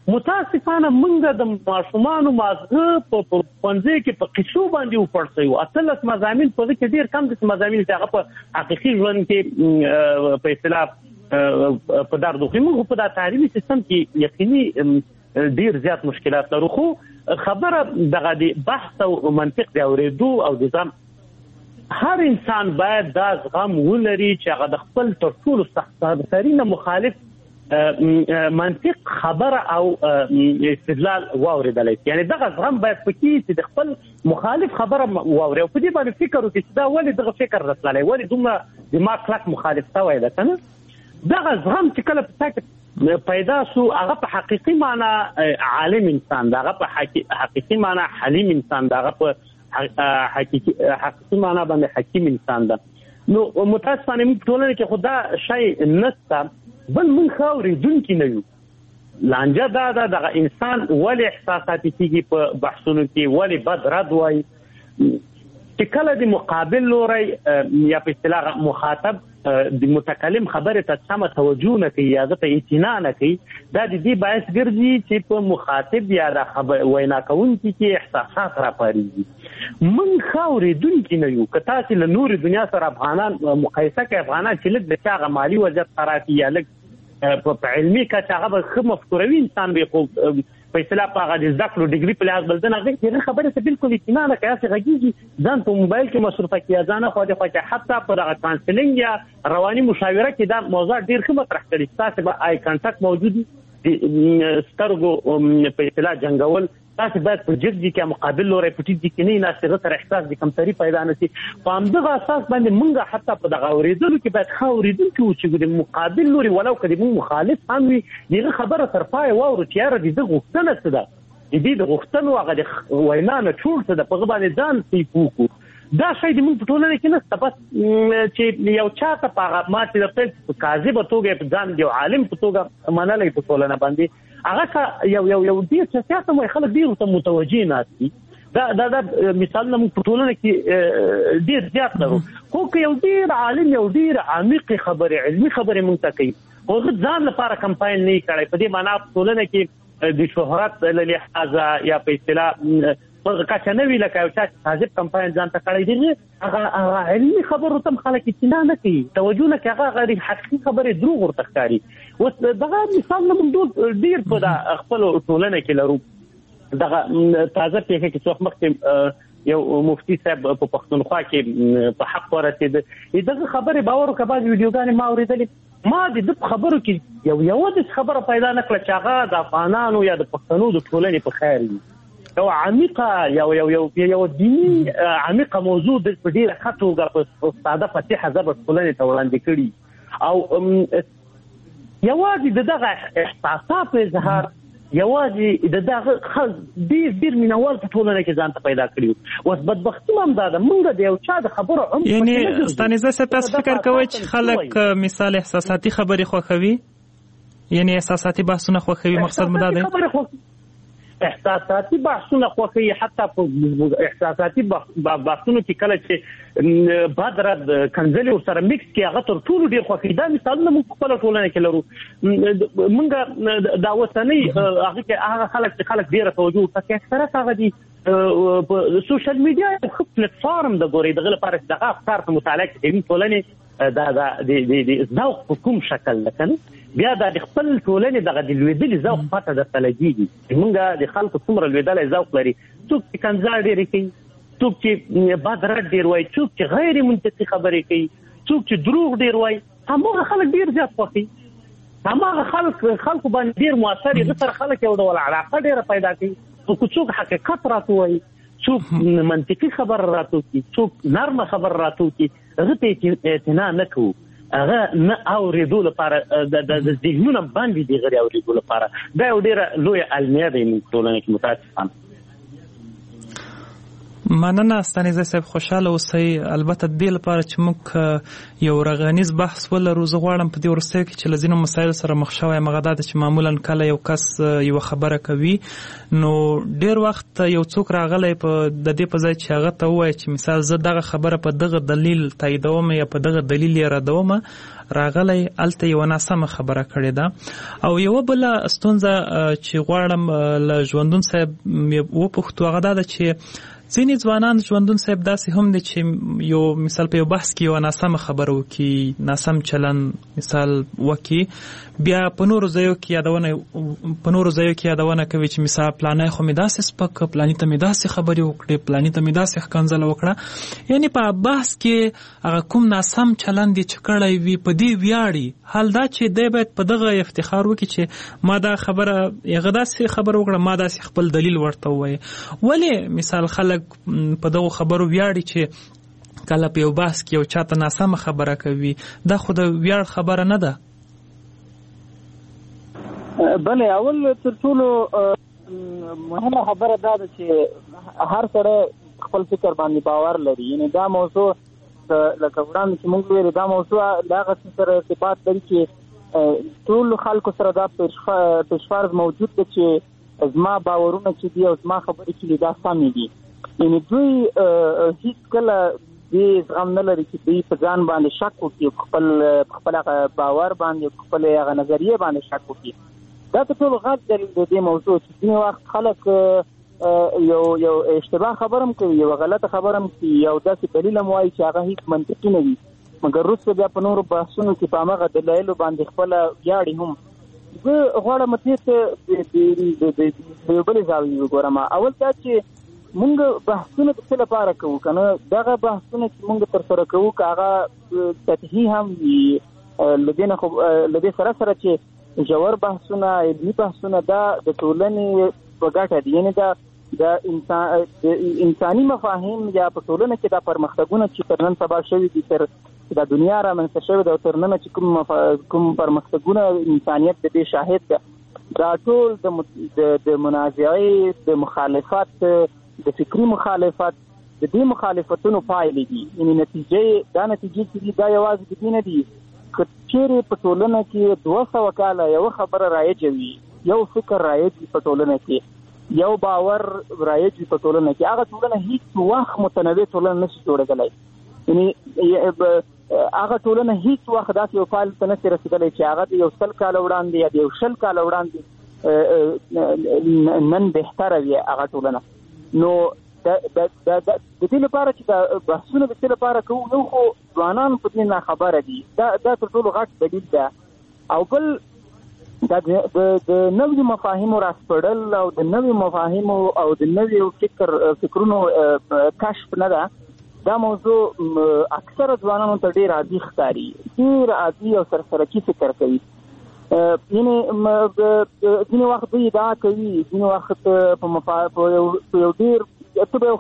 متاسفانه موږ د ماشومانو مازغه په پنځه کې په قصو باندې وپړسیو اتلس مضامین په دې کې ډیر کم د مضامین چې هغه په حقيقي ژوند کې په اصطلاح په دردوخي موږ په د تعلیمي سیستم کې یقیني ډیر زیات مشکلات لرو خو خبره دغه د بحث او منطق دی اوریدو او د ځم هر انسان باید دا زغم ولري چې هغه د خپل تر ټولو سخت‌ترینه مخالف منطق خبره او استدلال واوریدلی یعنی دغه زغم باید پکې چې د خپل مخالف خبره واوري او په دې باندې فکر وکړي چې دا ولې دغه فکر راتللی ولې دومره دماغ کلک مخالف شوی ده کنه دغه زغم چې کله په تاکي پیدا شو هغه په حقيقي معنی عالم انسان دا هغه په حقيقي معنی حلیم انسان دا هغه په حقيقي حقيقي معنی باندې حکیم انسان ده نو متاسفانه موږ ټولنه کې خدا شی نسته بل من خاوري دن کې نه یو لانجه دا دا د انسان ولې احساساتي کیږي په بحثونو کې ولې بد رد وای چې کله د مقابل لوري یا په اصطلاح مخاطب د متکلم خبره ته سم توجه نه کوي یا ته اعتنا نه کوي دا د دې باعث ګرځي چې په مخاطب یا د خبر وینا کوونکي کې احساسات راپارېږي من خاوري دن کې نه یو کته چې له نور دنیا سره افغانان مقایسه کوي افغانان چې لږ د چاغه مالی وضعیت خرابي یا لږ په علمي کچه هغه خو مفکوروي انسان به خو په اصطلاح په هغه د ذکر ډیګري په لحاظ بلدنه غوښتي خبره څه بالکل اطمینان نه کوي چې غږیږي ځان په موبایل کې مصرفه کیږي ځان خو د خو حتی په دغه کانسلینګ یا رواني مشاوره کې دا موضوع ډیر ښه مطرح کړي تاسو به آی کانټاکټ موجود سترګو په اصطلاح جنگول تاسو باید په جدي کې مقابل لوري پټي دي کې نه ناسره تر احساس د کمتري پیدا نشي په همدغه اساس باندې مونږه حتی په دغه اوریدلو کې باید خاوریدل کې چې د مقابل لوري ولو کدي مو مخالف هم وي دغه خبره تر پای واورو چې یاره دې غوښتنه څه ده دې د غوښتنو هغه وینا نه ټول څه د په باندې ځان سی پوکو دا شی د موږ په ټولنه کې نه بس چې یو چاته په ماته د خپل کاذب توګه په ځان دی عالم په توګه منلې په ټولنه باندې هغه یو یو یو دې چې تاسو مې خلک ډیر ته متوجي ناسي دا دا دا مثال موږ په ټولنه کې ډیر زیات لرو خو که یو ډیر عالم یو ډیر عمیق خبره علمي خبره مونږ ته کوي او ځان لپاره کمپاین نه کړي په دې معنی په ټولنه کې د شهرت له لحاظه یا په اصطلاح په کچه نه وی لکه یو چې حاضر کمپاین ځان ته کړی دی هغه علمي خبرو تم خلک اطلاع نه کوي توجه نه کوي هغه غیر حقیقي خبره دروغ ورته ښکاري اوس دغه مثال نه موږ ډیر په خپل ټولنه کې لرو دغه تازه پیښه کې څوک مخکې یو مفتي صاحب په پښتونخوا کې په حق ورسید دغه خبره باور وکړه ویډیوګانې ما اوریدلې ما د خبرو کې یو یو د خبره پیدا نکړه چې هغه د افغانانو یا د پښتنو د ټولنې په خیر وي یو عمیقه یو یو یو یو دینی عمیقه موضوع د ډیره خطوګه په ساده فتح زبر ټولنې ته وړاندې کړي او یوازې دغه احساسات اظهار یوازې دغه ډیر ډیر مینوال په ټولنه کې ځان ته پیدا کړي اوس بدبختي هم دا ده موږ د یو چا د خبرو عمق یعنی ستانیزه څه تاسو فکر کوئ چې خلک مثال احساساتي خبرې خوښوي یعنی احساساتي بحثونه خوښوي مقصد مو دا دی احساساتي بحثونه خوښي حتی په احساساتي بحثونو کې کله چې بادرد کنځلې سره میکس کې هغه تر ټولو ډیر خوښي دا مثالونه موږ خپل ټولنه کې لرو موږ دا وسنۍ هغه کې هغه خلک چې خلک ډیر توجه کوي اکثره هغه دي په سوشل میډیا په پلیټ فارم د ګوري دغه لپاره دغه افکار ته متعلق دي ټولنه دا دا د ذوق په کوم شکل لکه بیا د خپل ټولنې دغه د لویدلې ذوق پته د تلګيږي موږ د خلکو څومره لویدلې ذوق لري څوک چې کنځل ډېر کوي څوک چې بادرت ډېر وایي څوک چې غیر منطقي خبرې کوي څوک چې دروغ ډېر وایي همغه خلک ډېر زیات خوښي همغه خلک خلکو باندې ډېر موثر دي تر خلک یو ډول علاقه ډېر پیدا کوي څوک حقیقت راټوي څوک منطقي خبر راټوي څوک نرمه خبر راټوي هغه ته اعتنا نه کوي هغه نه اوریدو لپاره د ذهنونو باندې دی غړي اوریدو لپاره دا یو ډیره لوی علمي دی ټولنه کې متاسفانه مننه ستانیزی صاحب، خوشاله اوسئ. البته د دې لپاره چې موږ یو رغنیز بحث ولرو، زه غواړم په دې وروستیو کې چې له ځینو مسایلو سره مخ شوی یم هغه دا ده چې معمولا کله یو کس یوه خبره کوي نو ډېر وخت یو څوک راغلی په د دې په ځای چې هغه ته ووایي چې مثال زه دغه خبره په دغه دلیل تاییدوم یا په دغه دلیل یې ردوم، راغلی هلته یوه ناسمه خبره کړې ده. او یوه بله ستونزه چې غواړم له ژوندون صاحب وپوښتو هغه دا ده چې ځینې ځوانان ژوندون صاحب داسې هم دي چې یو مثال په یو بحث کې یوه ناسمه خبره وکړي، ناسم چلن مثال وکړي، بیا په نورو ځایو کې یادونه په نورو ځایو کې یادونه کوي چې مثال پلانی خو مې داسې سپک، پلانی ته مې داسې خبرې وکړې، پلانی ته مې داسې ښکنځله وکړه. یعنې په بحث کې هغه کوم ناسم چلن دی چې کړی وي په دې ویاړي. حال دا چې دی باید په دغه افتخار وکړي چې ما دا خبره هغه داسې خبره وکړه، ما داسې خپل دلیل ورته ووایي. ولې مثال خلک په دغو خبرو ویاړي چې کله په یو بحث کې یو چاته ناسمه خبره کوي؟ دا خو د ویاړ خبره نه ده. بله، اول تر ټولو مهمه خبره دا ده چې هر سړی خپل فکر باندې باور لري. یعنی دا موضوع لکه وړاندې چې موږ ویلې دا موضوع له هغه څه سره ارتباط لري چې ټولو خلکو سره دا پیشفرض موجود ده چې زما باورونه چې دي او زما خبرې چې دي دا سمې دي. یعنی دوی هیڅ کله دې زغم نه لري چې دوی په ځان باندې شک وکړي، خپل خپل باور باندې، خپل هغه نظریې باندې شک وکړي. دا ته ټول غلط دلیل د دې موضوع چې ځینې وخت خلک یو یو اشتباه خبره هم کوي، یو غلطه خبره هم کوي، یو داسې دلیل هم وایي چې هغه هیڅ منطقي نه وي، مګر وروسته بیا په نورو بحثونو کې په هماغه دلایلو باندې خپله ویاړي هم. زه غواړم دې ته د یو بلې زاویې وګورم. اول دا چې مونږ بحثونه د څه لپاره کوو؟ که نه دغه بحثونه چې مونږ تر سره کوو که هغه سطحي هم وي، له دې نه خو له دې سره سره چې ژور بحثونه، علمي بحثونه، دا د ټولنې په ګټه دي. یعنې دا د انسان د انساني مفاهیم یا په ټولنه کې دا پرمختګونه چې تر نن سبا شوي دي، تر دا دنیا رامنځته شوې ده او تر ننه چې کوم کوم پرمختګونه انسانیت د دې شاهد ده، دا ټول د د منازعې، د مخالفت، د فکري مخالفت، د دې مخالفتونو پایلې دي. یعنې نتیجې دا نتیجې چې دي دا یوازې د دې نه دي. که چیرې په ټولنه کې دوه سوه کاله یوه خبره رایجه وي، یو فکر رایج وي په ټولنه کې، یو باور رایج وي په ټولنه کې، هغه ټولنه هیڅ وخت متنوع ټولنه نشي جوړېدلی. یعنې هغه ټولنه هیڅ وخت داسې یو فعال ته نشي رسېدلی چې هغه د یو سل کاله وړاندې یا د یو شل کاله وړاندې نن بهتره وي هغه ټولنه. نو د دې لپاره چې دا بحثونه د څه لپاره کوو؟ یو خو ځوانان په دې ناخبره دي، دا دا تر ټولو غټ دلیل ده. او بل دا د نویو مفاهیمو راسپړل او د نویو مفاهیمو او د نویو فکر فکرونو کشف نه ده. دا موضوع اکثره ځوانانو ته ډېر عادي ښکاري، ډېر عادي او سرسرکي فکر کوي. یعنې ځینې وخت دوی ادعا کوي، ځینې وخت په یو ډېر ته به یو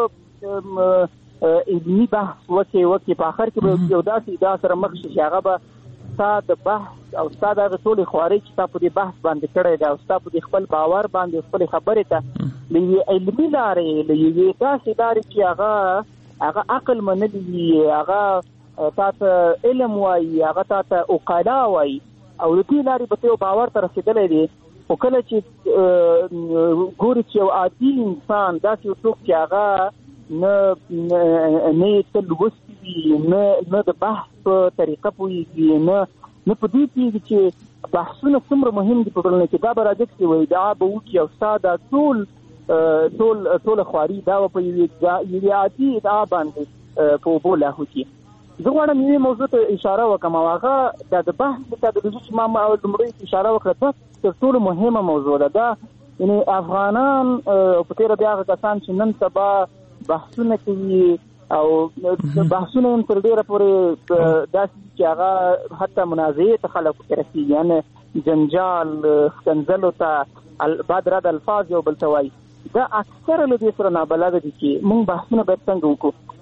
ښه علمي بحث وکړې وکړې په آخر کې به یو داسې ادعا سره مخ شي چې هغه به ستا د بحث او ستا د هغې ټولې خوارۍ چې ستا په دې بحث باندې کړی ده او ستا په دې خپل باور باندې خپلې خبرې ته له یوې علمي لارې، له یوې داسې لارې چې هغه هغه عقل منلي وي، هغه تا ته علم وایي، هغه تا ته عقلا وایي، او د دې لارې به ته یو باور ته رسېدلی دی. خو کله چې ګوري چې یو عادي انسان داسې یو څوک چې هغه نه نه یې څه لوستي وي، نه د بحث په طریقه پوهېږي، نه نه په دې پوهېږي چې بحثونه څومره مهم دي په ټولنه کې، دا به راځي چې وایي ادعا به وکړي او ستا دا ټول ټول ټوله خواري دا به په یوې عادي ادعا باندې په اوبو لاهو کړي. زه غواړم یوې موضوع ته اشاره وکړم او هغه دا د بحث میتودولوژي چې ما لومړی اشاره وکړه، دا تر ټولو مهمه موضوع ده. دا یعنې افغانان په تېره بیا هغه کسان چې نن سبا بحثونه کوي او بحثونه هم تر ډېره پورې داسې چې هغه حتی منازعې ته خلک ورته رسېږي، یعنې جنجال، ښکنځلو ته بد رد الفاظ یو بل ته وایي. دا اکثره له دې سره نابلده دي چې موږ بحثونه باید څنګه وکړو.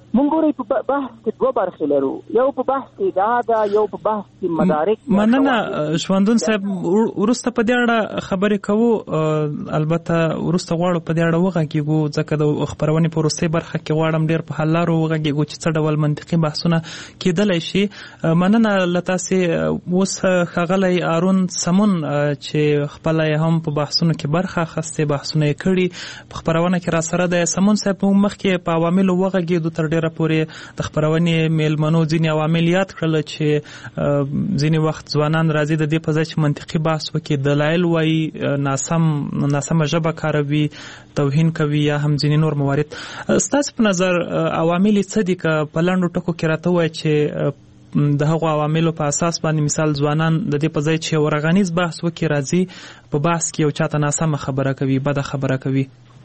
مونږ ګورئ په بحث کې دوه برخې لرو، یو په بحث کې ادعا ده، یو په بحث کې مدارک. مننه ژوندون صاحب، وروسته په دې اړه خبرې کوو، البته وروسته غواړو په دې اړه وغږیږو، ځکه د خپرونې په وروستۍ برخه کې غواړم ډېر په حل لارو وغږیږو چې څه ډول منطقي بحثونه کېدلی شي. مننه له تاسې. اوس ښاغلی هارون سمون چې خپله یې هم په بحثونو کې برخه اخیستې، بحثونه یې کړي، په خپرونه کې را سره دی. سمون صاحب، موږ مخکې په عواملو وغږېدو، تر ډېره پورې د خپرونې میلمنو ځینې عوامل یاد کړل چې ځینې وخت ځوانان راځي د دې په ځای چې منطقي بحث وکړي، دلایل وایي، ناسم ناسمه ژبه کاروي، توهین کوي، یا هم ځینې نور موارد. ستاسو په نظر عوامل څه دي؟ که په لنډو ټکو کې راته ووایئ چې د هغو عواملو په اساس باندې مثال ځوانان د دې په ځای چې یو رغنیز بحث وکړي راځي په بحث کې یو چاته ناسمه خبره کوي، بده خبره کوي.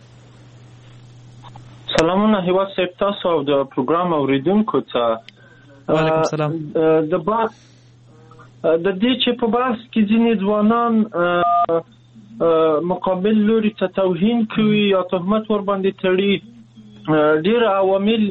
سلامونه هیواد صاحب، تاسو او د پروګرام اوریدونکو ته. وعلیکم سلام. د بحث د دې چې په بحث کې ځینې ځوانان مقابل لوري ته توهین کوي یا تهمت ور باندې تړي، ډېر عوامل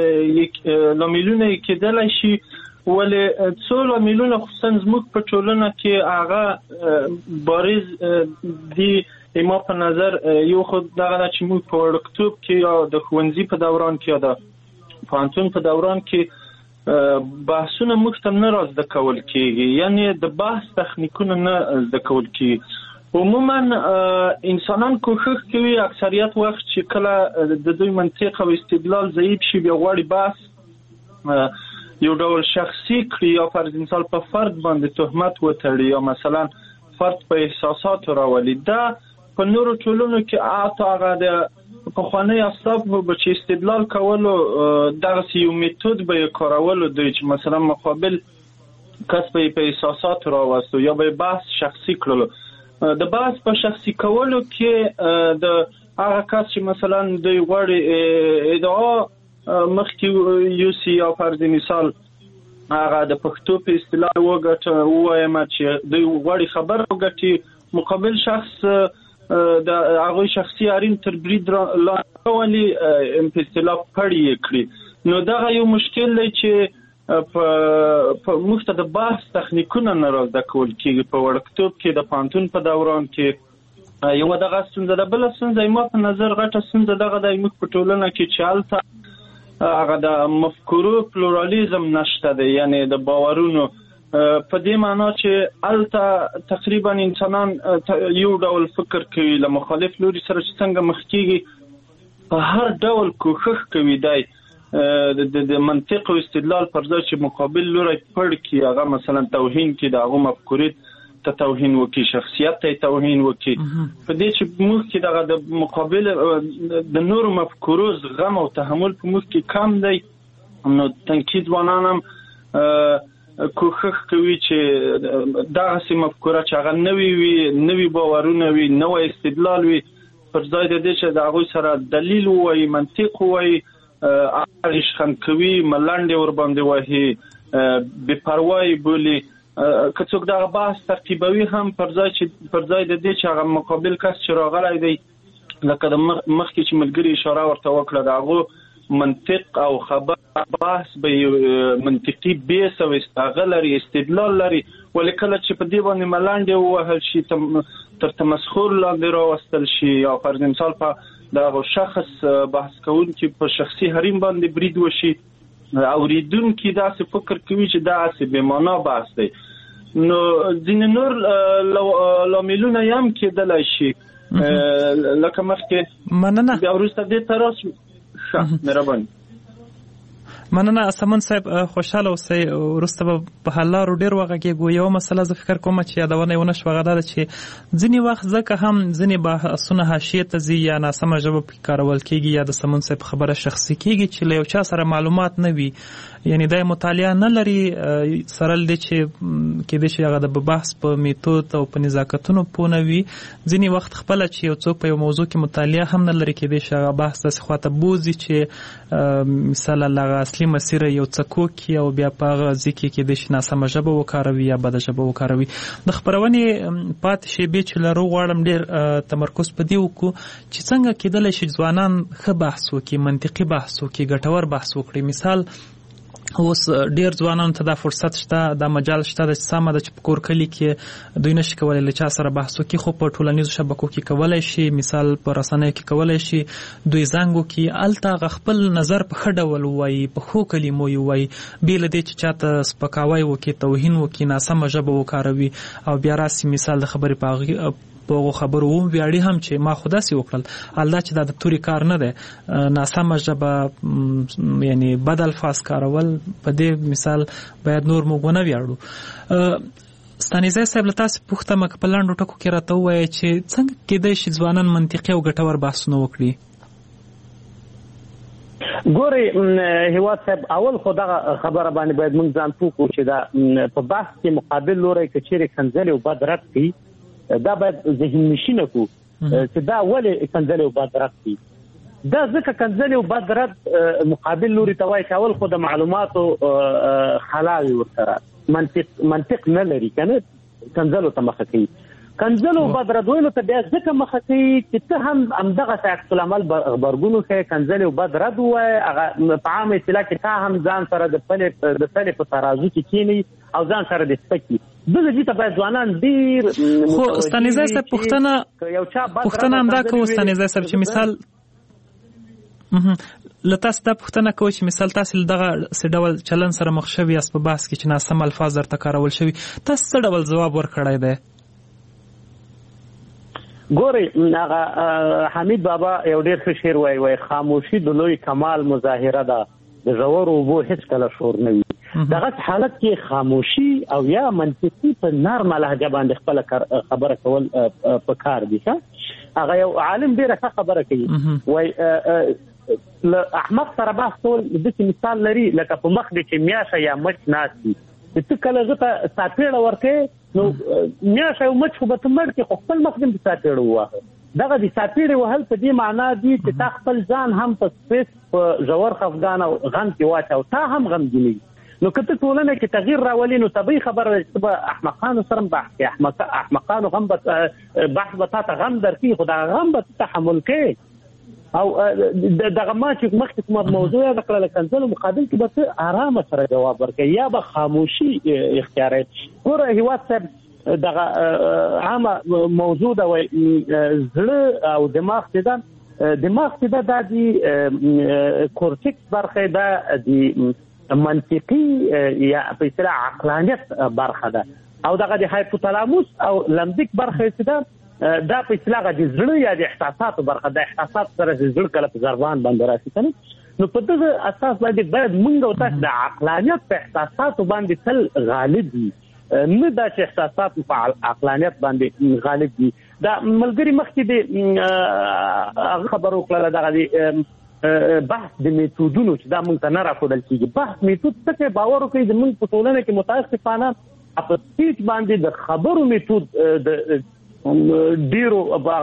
لاملونه یې کېدلی شي، ولې څو لاملونه خصوصا زموږ په ټولنه کې هغه بارز دي. ما په نظر یو خود دغه ده چې موږ په وړکتوب کې یا د ښوونځي په دوران کې یا د پوهنتون په دوران کې بحثونه موږ ته نه را زده کول کېږي، یعنې د بحث تخنیکونه نه زده کول کېږي. عموما انسانان کوښښ کوي اکثریت وخت چې کله د دوی منطق او استدلال ضعیف شي، بیا غواړي بحث یو ډول شخصي کړي یا فرض مثال په فرد باندې تهمت وتړي، یا مثلا فرد په احساساتو راولي. دا په نورو ټولنو کې آتا هغه د پخواني اصحابو به چې استدلال کولو دغسې یو میتود به یې کارولو دوی چې مثلا مقابل کس به یې په احساساتو راوستو یا به یې بحث شخصي کړلو. د بحث په شخصي کولو کې د هغه کس چې مثلا دوی غواړي ادعا مخکې یوسي یا فرض مثال هغه د پښتو په اصطلاح وګټه ووایم چې دوی غواړي خبر وګټي، مقابل شخص د هغوی شخصي اړین تر برید لاندې راولي، په اصطلاح پړی یې کړي. نو دغه یو مشکل دی چې په موږ ته د بحث تخنیکونه نه را زده کول کېږي په وړکتوب کې، د پوهنتون په دوران کې. یوه دغه ستونزه ده. بله ستونزه ما په نظر غټه ستونزه دغه دی موږ په ټولنه کې چې هلته هغه د مفکورو پلورالیزم نشته دی، یعنې د باورونو په دې معنا چې هلته تقریبا انسانان یو ډول فکر کوي، له مخالف لوري سره چې څنګه مخ کېږي په هر ډول کوښښ کوي دی د منطق او استدلال پر ځای چې مقابل لوری پړ کړي، هغه مثلا توهین کړي، د هغو مفکورې ته توهین وکړي، شخصیت ته توهین وکړي. په دې چې موږ کې دغه د مقابل د نورو مفکورو زغم او تحمل په موږ کې کم دی، نو تنقید ځوانان هم کوښښ کوي چې دغسې مفکوره چې هغه نوي وي، نوي باورونه وي، نوی استدلال وي، پر ځای د دې چې د هغوی سره دلیل ووایي، منطق ووایي، هغه ریشخند کوي، ملنډې ورباندې وهي، بې پروایي بولي. که څوک دغه بحث تعقیبوي هم پر ځای چې پر ځای د دې چې هغه مقابل کس چې راغلی دی، لکه د مخکې چې ملګري اشاره ورته وکړه، د هغو منطق او خبر بحث به منطقي بیس او هغه لري، استدلال لري، ولې کله چې په دې باندې ملنډې ووهل شي، تر تمسخر لاندې راوستل شي، یا فرض مثال په دغه شخص بحث کوونکي په شخصي حریم باندې برید وشي، اوریدونکي داسې فکر کوي چې داسې بې معنا بحث دی. نو ځینې نور لاملونه یې هم کېدلی شي، لکه مخکې مننه بیا وروسته دې ته راشو. مهرباني. مننه سمون صاحب، خوشاله اوسئ. وروسته به په حل لارو ډېر وغږېږو. یوه مسله زه فکر کوم چې یادونه یې ونه شوه، هغه دا ده چې ځینې وخت ځکه هم ځینې بحثونه حاشیې ته ځي یا ناسمه ژبه پکې کارول کېږي یا د سمون صاحب خبره شخصي کېږي چې له یو چا سره معلومات نه وي، یعنې دا مطالعه نه لري سره له دې چې کېدای شي هغه د بحث په میتود او په نزاکتونو پوه نه وي. ځینې وخت خپله چې یو څوک په یو موضوع کې مطالعه هم نه لري، کېدای شي هغه بحث داسې خواته بوځي چې مثلا هغه اصلي منطقي مسیر یو څکو کې او بیا په هغه ځکه کې د ناسمه ژبه وکاروي یا بده ژبه وکاروي. د خبرونې پاتې شیبې چې لرو غواړم ډېر تمرکز په دې وکړو چې څنګه کېدلی شي ځوانان ښه بحث وکړي، منطقي بحث وکړي، ګټور بحث وکړي. مثال اوس ډېر ځوانانو ته دا فرصت شته، دا مجال شته د سمه د چې په کور کلي کې دوی نشي کولی له چا سره بحث وکړي، خو په ټولنیزو شبکو کې کولی شي، مثال په رسنیو کې کولی شي دوی زنګ وکړي، هلته هغه خپل نظر په ښه ډول ووایي، په ښو کلمو یې ووایي، بې له دې چې چاته سپکاوی وکړي، توهین وکړي، ناسمه ژبه وکاروي او بیا راسي مثال د خبرې په هغې په هغو خبرو وویاړي هم چې ما خو داسې وکړل، حالدا چې دا د تورې کار نه دی، ناسمه ژبه یعنی بد الفاظ کارول، په دې مثال باید نور موږ ونه ویاړو. ستانیزی صاحب له تاسې پوښتمه که په لنډو ټکو کې راته ووایه چې څنګه کېدی شي ځوانان منطقي او ګټور بحثونه وکړي؟ ګورئ هیواد صاحب، اول خو دغه خبره باندې باید موږ ځان پوه کړو چې دا په بحث کې مقابل لوری که چیرې کنځلې او بد رد کوي، دا باید ذهن نشینه کو چې دا ولې کنځلې او بد رد کوي. دا ځکه کنځلې او بد رد مقابل لوري ته وایي چې اول خو د معلوماتو خلا وي ورسره، منطق منطق نه لري که نه کنځلو ته مخه کوي. کنځلو او بد رد ویلو ته بیا ځکه مخه کوي چې ته هم همدغسې عکس العمل غبرګون وښیې، کنځلې او بد رد ووایې، هغه په عامه اصطلاح کې تا هم ځان سره د پلې د پلې په ترازو کې کښېنئ او ځان سره د سپکي. دغه دې ته باید ځوانان ډېر خو ستانیزی صاحب پوښتنه پوښتنه همدا کوو ستانیزی صاحب چې مثال له تاسو دا پوښتنه کوو چې مثال تاسو له دغه څه ډول چلن سره مخ شوي یاست په بحث کې چې ناسم الفاظ درته کارول شوي، تاسو څه ډول ځواب ورکړی دی؟ ګورئ، هغه حمید بابا یو ډېر ښه شعر وایي، وایي خاموشي د لوی کمال مظاهره ده، د ژورو اوبو هېڅ کله شور نه وي. دغه حالت کې خاموشي او یا منطقي په نرمه لهجه باندې خپله خبره کول پکار دي. هغه یو عالم ډېره ښه خبره کوي، وایي له احمق سره بحث کول داسې مثال لري لکه په مخ دې چې میاشه یا مچ ناست وي، چې ته کله هغه ته ساپېړه ورکوې نو میاشه او مچ خو به ته مړ کړې، خو خپل مخ دې په ساپېړه ووهه. دغه د ساپېړې وهل په دې معنا دي چې تا خپل ځان هم په سپیس په ژور خفګان او غم کې واچه او تا هم غمګینې. نو که ته ټولنه کې تغییر راولي نو طبیعي خبره ده چې به احمقانو سره بحث کوې، احمقانو غم به بحث به تا ته غم درکوي، خو دغه غم به ته تحمل کوې. او دغه ما چې مخکې کومه موضوع یاده کړله کنځلو مقابل کې به ته ارامه سره جواب ورکوې یا به خاموشي اختیاروې. ګوره هیواد صاحب، دغه عامه موضوع ده، وایي زړه او دماغ چې ده، دماغ چې ده دا د کورټیکس برخه ده، د منطقي یا په اصطلاح عقلانیت برخه ده، او دغه د هایپوتالاموس او لمبیک برخه چې ده دا په اصطلاح د زړه یا د احساساتو برخه ده. احساسات سره د زړه کله په ضربان باندې راشي که نه، نو په دغه اساس باندې باید موږ او تاسو د عقلانیت په احساساتو باندې تل غالب وي، نه دا چې احساسات په عقلانیت باندې غالب دي. دا ملګري مخکې د خبرو وکړله دغه د بحث د میتودونو چې دا موږ ته نه راښودل کېږي. بحث میتود څه کوي؟ باور وکړئ زموږ په ټولنه کې متاسفانه په سپیچ باندې د خبرو میتود د ډېرو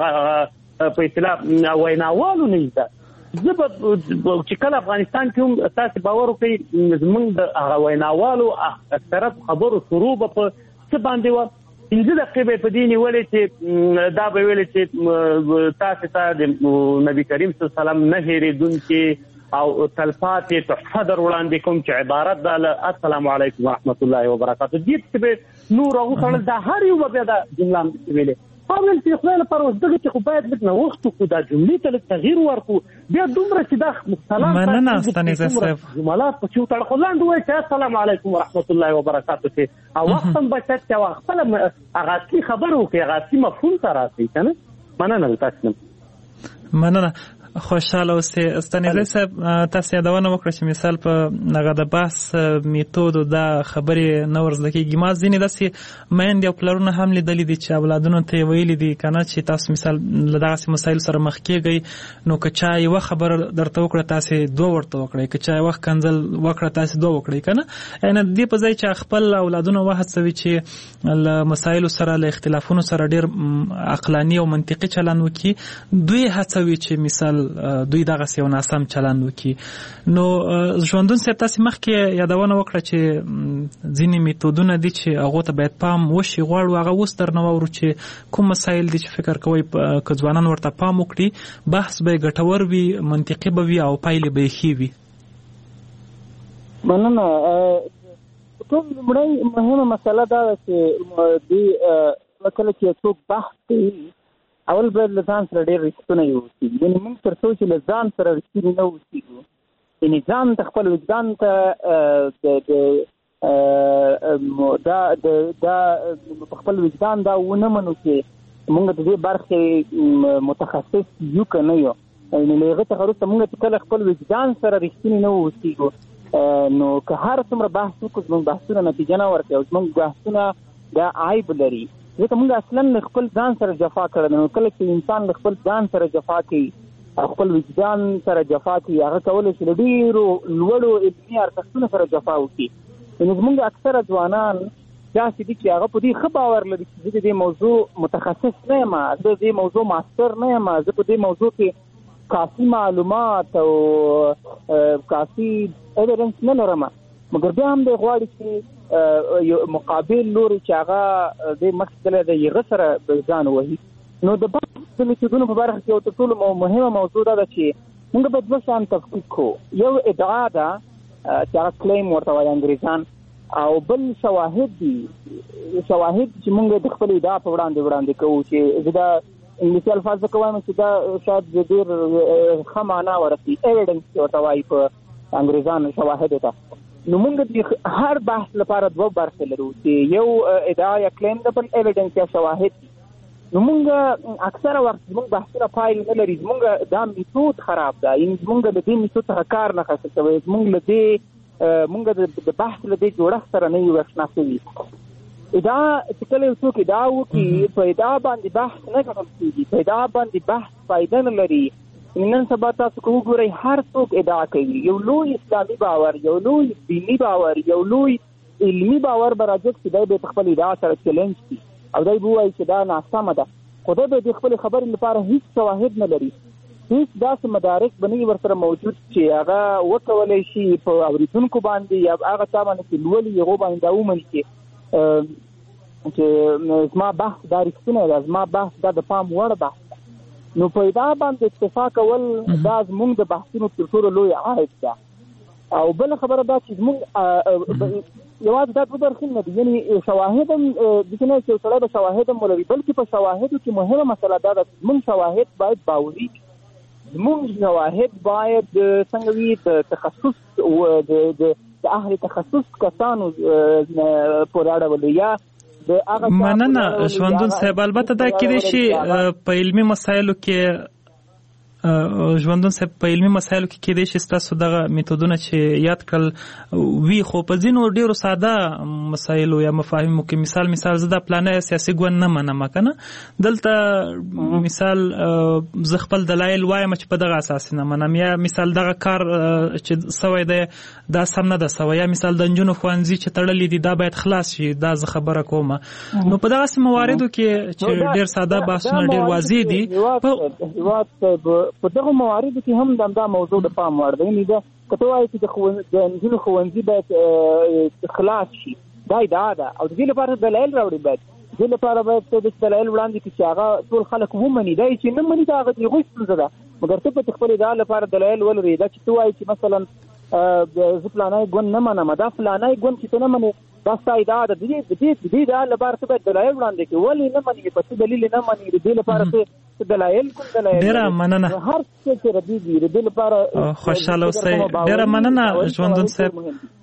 په اصطلاح ویناوالو نه ده. زه به چې کله افغانستان کې هم تاسې باور وکړئ زموږ د هغه ویناوالو اکثرت خبرو شروع به په څه باندې وه، پنځه دقیقې به یې په دې نیولې چې دا به ویلې چې تاسې ته د نبي کریم صلی الله علیه وسلم نه هېرېدونکې او تلپاتې تحفه در وړاندې کوم چې عبارت ده له السلام علیکم ورحمت الله وبرکاتو. دې چې به نور هغو تړل دا هر یو به بیا دا جمله ویلې. قابل چې خدای لپاره اوس دغه کې خو باید لږ نوښت وکړو، دا جملې ته لږ تغییر ورکړو. بیا دومره چې دا مختلف مننه ستانیزی صاحب جملات په چې وتړل، خو لاندې وایي چې السلام علیکم ورحمت الله وبرکاتو چې او وخت هم بچت چې او خپله هغه اصلي خبره وکړي، هغه اصلي مفهوم ته راسئ که نه. مننه تاسو مننه. خوشحاله اوسئ. ستانیزی صاحب تاسو یادونه وکړه چې مثال په هغه د بحث میتودو دا خبرې نه ور زده کېږي. ما ځینې داسې میندې او پلرونه هم لیدلي دي چې اولادونو ته یې ویلي دي که نه چې تاسو مثال له دغسې مسایلو سره مخ کېږئ نو که چا یوه خبره درته وکړه تاسې دوه ورته وکړئ، که چا یوه کنځل وکړه تاسې دوه وکړئ که نه. یعنې دې په ځای چې خپل اولادونه وهڅوي چې له مسایلو سره له اختلافونو سره ډېر عقلاني او منطقي چلند وکړي، دوی هڅوي چې مثال دوی دغه یو ناسم چلند وکړي. نو ژوندون صاحب تاسو مخکې یادونه وکړه چې ځینې میتودونه دي چې هغه ته باید پام وشي. غواړو هغه اوس درنه وورو چې کوم مسایل دي چې فکر کوئ که ځوانان ورته پام وکړي بحث به ګټور وي، منطقي به وي او پایلې به یې ښې وي. مننه. ټول لومړی مهمه مسله دا ده چې دوی کله چې څوک بحث کوي اول باید له ځان سره ډېر رښتونه واوسي. یعنې موږ تر څو چې له ځان سره رښتیني نه اوسېږو، یعنې ځان ته خپل وجدان ته دا دا په خپل وجدان دا ونه منو چې موږ د دې برخې متخصص یو که نه یو. یعنې له هغه څخه وروسته موږ چې کله خپل وجدان سره رښتیني نه اوسېږو نو که هر څومره بحث وکړو زموږ بحثونه نتیجه نه ورکوي او زموږ بحثونه دا عیب لري. ځکه موږ اصلا له خپل ځان سره جفا کړی. نو کله چې انسان له خپل ځان سره جفا کوي او خپل وجدان سره جفا کوي هغه کولی شي له ډېرو لوړو علمي ارزښتونو سره جفا وکړي. یعنې زموږ اکثره ځوانان داسې دي چې هغه په دې ښه باور لري چې زه د دې موضوع متخصص نه یم، زه د دې موضوع ماستر نه یم، زه په دې موضوع کې کافي معلومات او کافي ایویډنس نه لرم. مګر بیا هم دی غواړي چې یو مقابل لوري چې هغه د مخکې د هغه سره ځان ووهي. نو د بحث د میتودونو په برخه کې یو تر ټولو مهمه موضوع دا ده چې موږ باید دوه شیان تفکیک کړو. یو ادعا ده چې هغه کلیم ورته وایي انګریزان، او بل شواهد دي. شواهد چې موږ د خپل ادعا په وړاندې وړاندې کوو چې زه دا انګلیسي الفاظ ځکه وایم چې دا شاید ډېر ښه معنا ورسي، ایویډنس ورته وایي په انګریزانو شواهدو ته. نو موږ د هر بحث لپاره دوه برخې لرو چې یو ادعا یا کلیم ده، بل ایویډنس یا شواهد دي. نو موږ اکثره وخت زموږ بحثونه پایل نه لري. زموږ دا میتود خراب ده، یعنې زموږ د دې میتود څخه کار نه اخیستل شوی. زموږ له دې موږ د بحث له دې جوړښت سره نه یو اشنا شوي. ادعا چې کله یو څوک ادعا وکړي په ادعا باندې بحث نه ګټل کېږي، په ادعا باندې بحث فایده نه لري. نن سبا تاسو که وګورئ هر څوک ادعا کوي، یو لوی اسلامي باور، یو لوی دیني باور، یو لوی علمي باور به راجګ چې دی به خپل ادعا سره چیلنج کړي او دی به ووایي چې دا ناسمه ده، خو دی به د خپلې خبرې لپاره هیڅ شواهد نه لري، هیڅ داسې مدارک به نه وي ورسره موجود چې هغه وکولی شي په اورېدونکو باندې یا هغه چا باندې چې لولي هغو باندې دا ومني چې چې زما بحث دا رښتونه ده، زما بحث دا د پام وړ بحث. نو په ادعا باندې اکتفا کول دا زموږ د بحثونو تر ټولو لوی عیب ده. او بله خبره دا چې زموږ یوازې دا دوه برخې نه دي، یعنې شواهد هم داسې نه چې یو سړی به شواهد هم ولري، بلکې په شواهدو کې مهمه مسله دا ده چې زموږ شواهد باید باوري وي. زموږ شواهد باید څنګه وي د تخصص د اهل تخصص کسانو پورې اړه یا مننه ژوندون صاحب. البته دا کېدای شي په علمي مسایلو کې ژوندون صاحب په علمي مسایلو کې کېدای شي ستاسو دغه میتودونه چې یاد کړل وي، خو په ځینو ډېرو ساده مسایلو یا مفاهیمو کې مثال مثال زه دا پلانه سیاسي ګوند نه منم که نه، دلته مثال زه خپل دلایل وایم چې په دغه اساس نه منم، یا مثال دغه کار چې سوی دی دا سم نه ده سوی، یا مثال د نجونو ښوونځي چې تړلي دي دا باید خلاص شي، دا زه خبره کوم. نو په دغسې مواردو کې چې ډېر ساده بحثونه ډېر واضح دي په دغه مواردو کې هم دا موضوع د پام وړ دی. یعنې دا که ته وایې چې د نجونو ښوونځي باید خلاص شي دا ادعا ده او د دې لپاره دلایل راوړي، باید د دې لپاره باید ته د دلایل وړاندې کړي چې هغه ټول خلک ومني. دا چې نه مني دا هغه د هغوی ستونزه ده، مګر ته په خپل ادعا لپاره دلایل ولري. دا چې ته وایې چې مثلا زه فلانی ګوند نه منم، دا فلانی ګوند چې ته نه منې دا ستا ادعا ده. د دې ادعا لپاره ته باید دلایل وړاندې کړي، ولې نه منې، په څه دلیل نه منې، د دې لپاره ته دلایل کوم دلایل. ډیره مننه. هر څه چې ردی دي د دې لپاره خوشاله اوسئ. ډیره مننه ژوندون صاحب.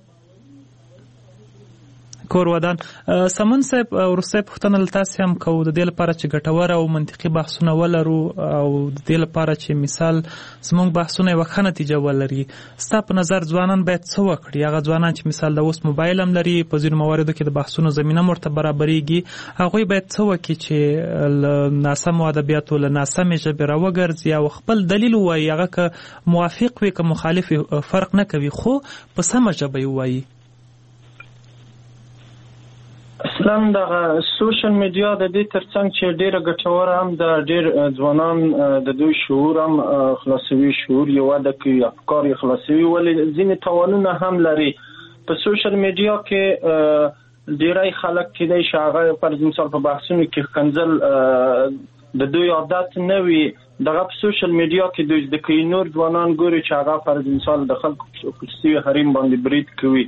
کور ودان سمون صاحب ورسته پښتنه لتاسې هم کو د دې لپاره چې ګټور او منطقي بحثونه ولرو او د دې لپاره چې مثال زموږ بحثونه یو ښه نتیجه ولري. ستا په نظر ځوانان باید څه وکړي؟ هغه ځوانان چې مثال د اوس موبایل هم لري، په ځینو مواردو کې د بحثونو زمینه ورته برابرېږي، هغوی باید څه وکړي چې له ناسمو ادبیاتو له ناسمې ژبې راوګرځي او خپل دلیل ووایي، هغه که موافق وي که مخالف فرق نه کوي، خو په سمه ژبه یې ووایي. اصلا د سوشل میډیا د دې ترڅنګ چې ډیره ګټوره هم د ډیر ځوانان د دوی شعور هم خلاصوي، شعور یې وده کوي، افکار یې خلاصوي، ولې ځینې تاوانونه هم لري. په سوشل میډیا کې ډیری خلک کېدای شي هغه پر مثال په بحثونو کې ښکنځل د دوی عادت نه وي، دغه په سوشل میډیا کې دوی د کوي نور ځوانان ګوري چې هغه پر مثال د خلکو خصوصي حریم باندې برید کوي،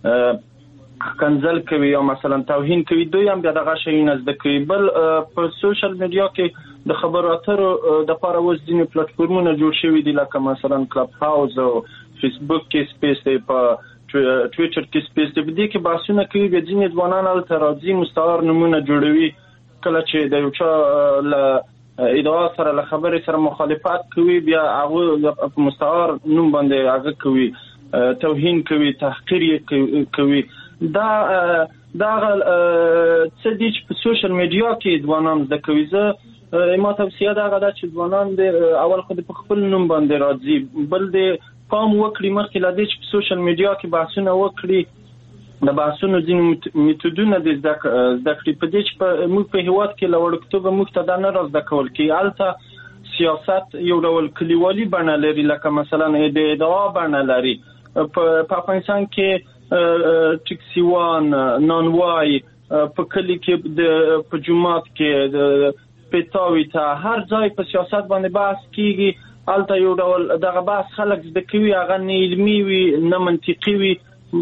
کنزل کوي یا مثلا توهین کوي، دوی هم بیا دغه شیونه زده کوي. بل په سوشل میډیا کې د خبرو اترو د پاره اوس ځینې پلیټفارمونه جوړ شوي دي، لکه مثلا کلب هاوس او فیسبوک کې سپیس دی، په ټویټر کې سپیس دی. په دې کې بحثونه کوي، بیا ځینې ځوانان هلته راځي، مستعار نومونه جوړوي، کله چې د یو چا له ادعا سره له خبرې سره مخالفت کوي، بیا هغه په مستعار نوم باندې هغه کوي، توهین کوي، تحقیر کوي. دا دا څه دي چې په سوشل میډیا کې ځوانان زده کوي. زه ما توصیه دا غواړم چې ځوانان د اول خو په خپل نوم باندې راځي، بل د پام وکړي مخکې لا دې چې په سوشل میډیا کې بحثونه وکړي، د بحثونو ځینې میتودونه د زده کړي. په دې چې موږ په هیواد کې له وړکتوبه موږ ته دا نه را زده کول کېږي. هلته سیاست یو ډول کلیوالي بڼه لري، لکه مثلا د ادعا بڼه لري. په افغانستان کې ټکسیوان، نانوای، په کلی کې د په جماعت کې د پیتاوي ته هر ځای په سیاست باندې بحث کیږي. هلته یو ډول دغه بحث خلک زده کوي، هغه نه علمي وي نه منطقي وي.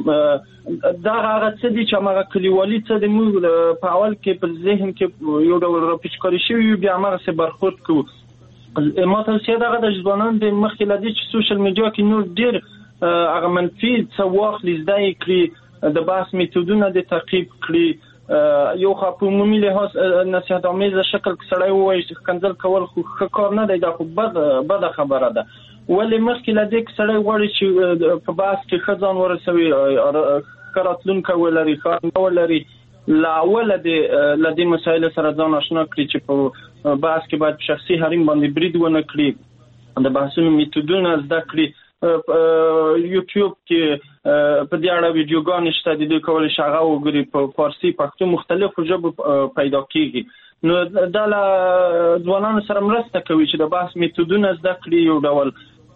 دغه هغه څه دي چې هماغه کلیوالي څه د موږ په اول کې په ذهن کې یو ډول راپیچکاري شوي وي، بیا هماغسې برخورد کوو. ما توصیه دغه د ځوانان د مخکې له دې چې سوشل میډیا کې نور ډېر هغه منفي څه واخلي، زده یې کړي، د بحث میتودونه د تعقیب کړي. یو خو په عمومي لحاظ نصیحت آمیزه شکل کې سړی ووایي چې ښکنځل کول خو ښه کار نه دی، دا خو بده خبره ده. ولې مخکې له دې کې سړی غواړي چې په بحث کې ښه ځان ورسوي، ښه راتلونکی ولري، ښه آینده ولري. له اوله له دې مسایلو سره ځان اشنا کړي چې په بحث کې باید په شخصي حریم باندې برید ونه کړي، د بحثونو میتودونه زده کړي. یوټیوب کې په دې اړه ویډیوګانې شته، د دوی کولی شي هغه وګوري، په فارسي، پښتو، مختلفو ژبو پیدا کېږي. نو دا له ځوانانو سره مرسته کوي چې د بحث میتودونه زده کړي. یو ډول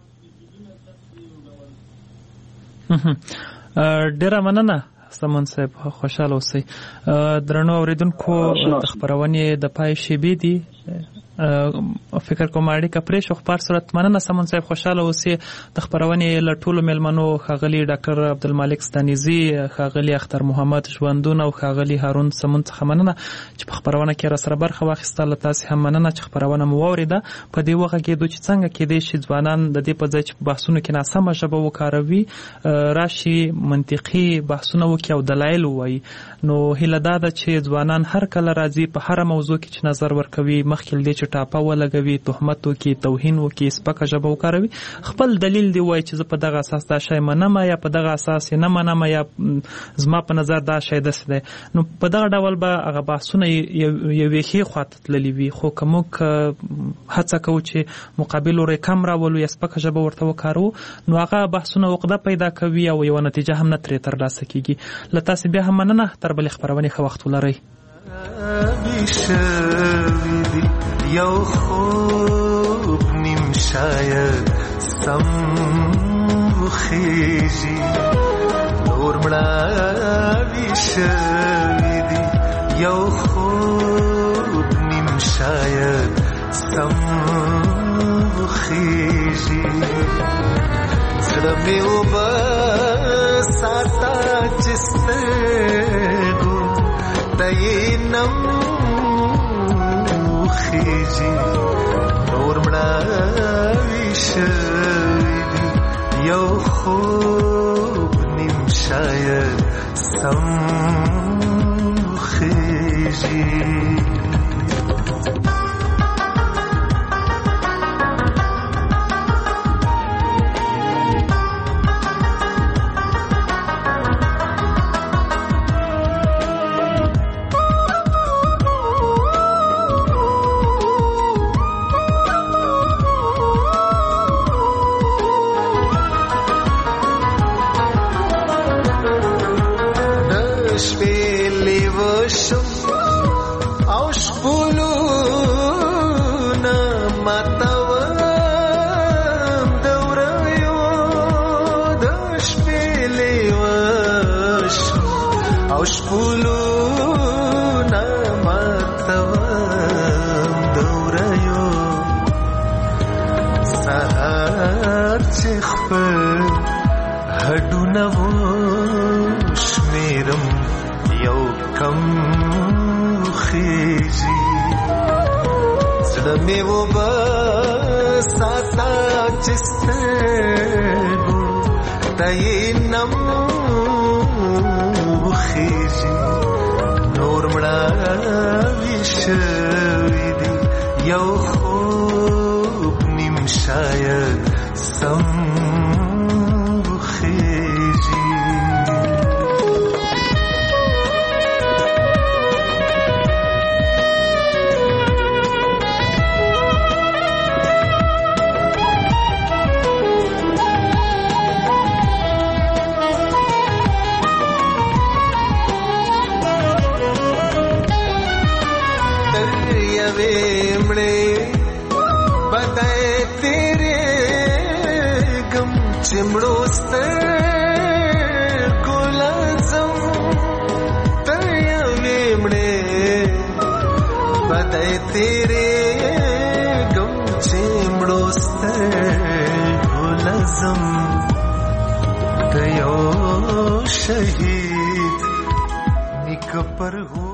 ډیره مننه سمون صاحب، خوشاله اوسئ. درنو اوریدونکو، د خپرونې د پای شیبې دي، فکر کوم اړیکه پرې شو. خبر صورت مننه سمون صاحب، خوشاله اوسئ. د خپرونې له ټولو میلمنو ښاغلي ډاکټر عبدالمالک ستانیزي، ښاغلي اختر محمد ژوندون او ښاغلي هارون سمون څخه مننه چې په خپرونه کې راسره برخه واخیسته. له تاسې هم مننه چې خپرونه مو واورېده. په دې وغږېدو چې څنګه کېدای شي ځوانان د دې په ځای چې بحثونو کې ناسمه ژبه وکاروي، راشي منطقي بحثونه وکړي او دلایل ووایي. نو هیله دا ده چې ځوانان هر کله راځي په هره موضوع کې چې نظر ورکوي، مخکې له دې چې ټاپه ولګوي، تهمت وکړي، توهین وکړي، سپکه ژبه وکاروي، خپل دلیل دی وایي چې زه په دغه اساس دا شی منم، یا په دغه اساس یې نه منم، یا زما په نظر دا شی داسې دی. نو په دغه ډول به هغه بحثونه یوې ښې خواته تللي وي. خو که موږ هڅه کوو چې مقابل لوری کم راولو یا سپکه ژبه ورته وکاروو، نو هغه بحثونه عقده پیدا کوي او یوه نتیجه هم نه ترې ترلاسه کېږي. له تاسې بیا هم مننه. تر بلې خپرونې ښه وخت ولرئ. یو خوب نیم شاید سم وخیجی نور مړاوي شوي دي. یو خوب نیم شاید سم وخیجی زړه مې اوبه ساته چې سترګو ته یې نم خیجی نور مړاوي شوي دي. یو خوب نیم شاید سم خیجی. شپې لیوه وشم او شپولو ماتوم دوریو د شپې لیوش او شپولو ماتوم دوریو سهار چې خپل هډونه و شمیرم یو کم خیجی زړه مې وبساته چې سترګو ته یې نم وخیژي نور مړاوي شوي دي یو خوب نیم شاید سم وخیژي چمړو ستر ګلزم تر یوې مړې بدای تیرې ګم چمړو ستر ګلزم ته یو شهید نیک پر هو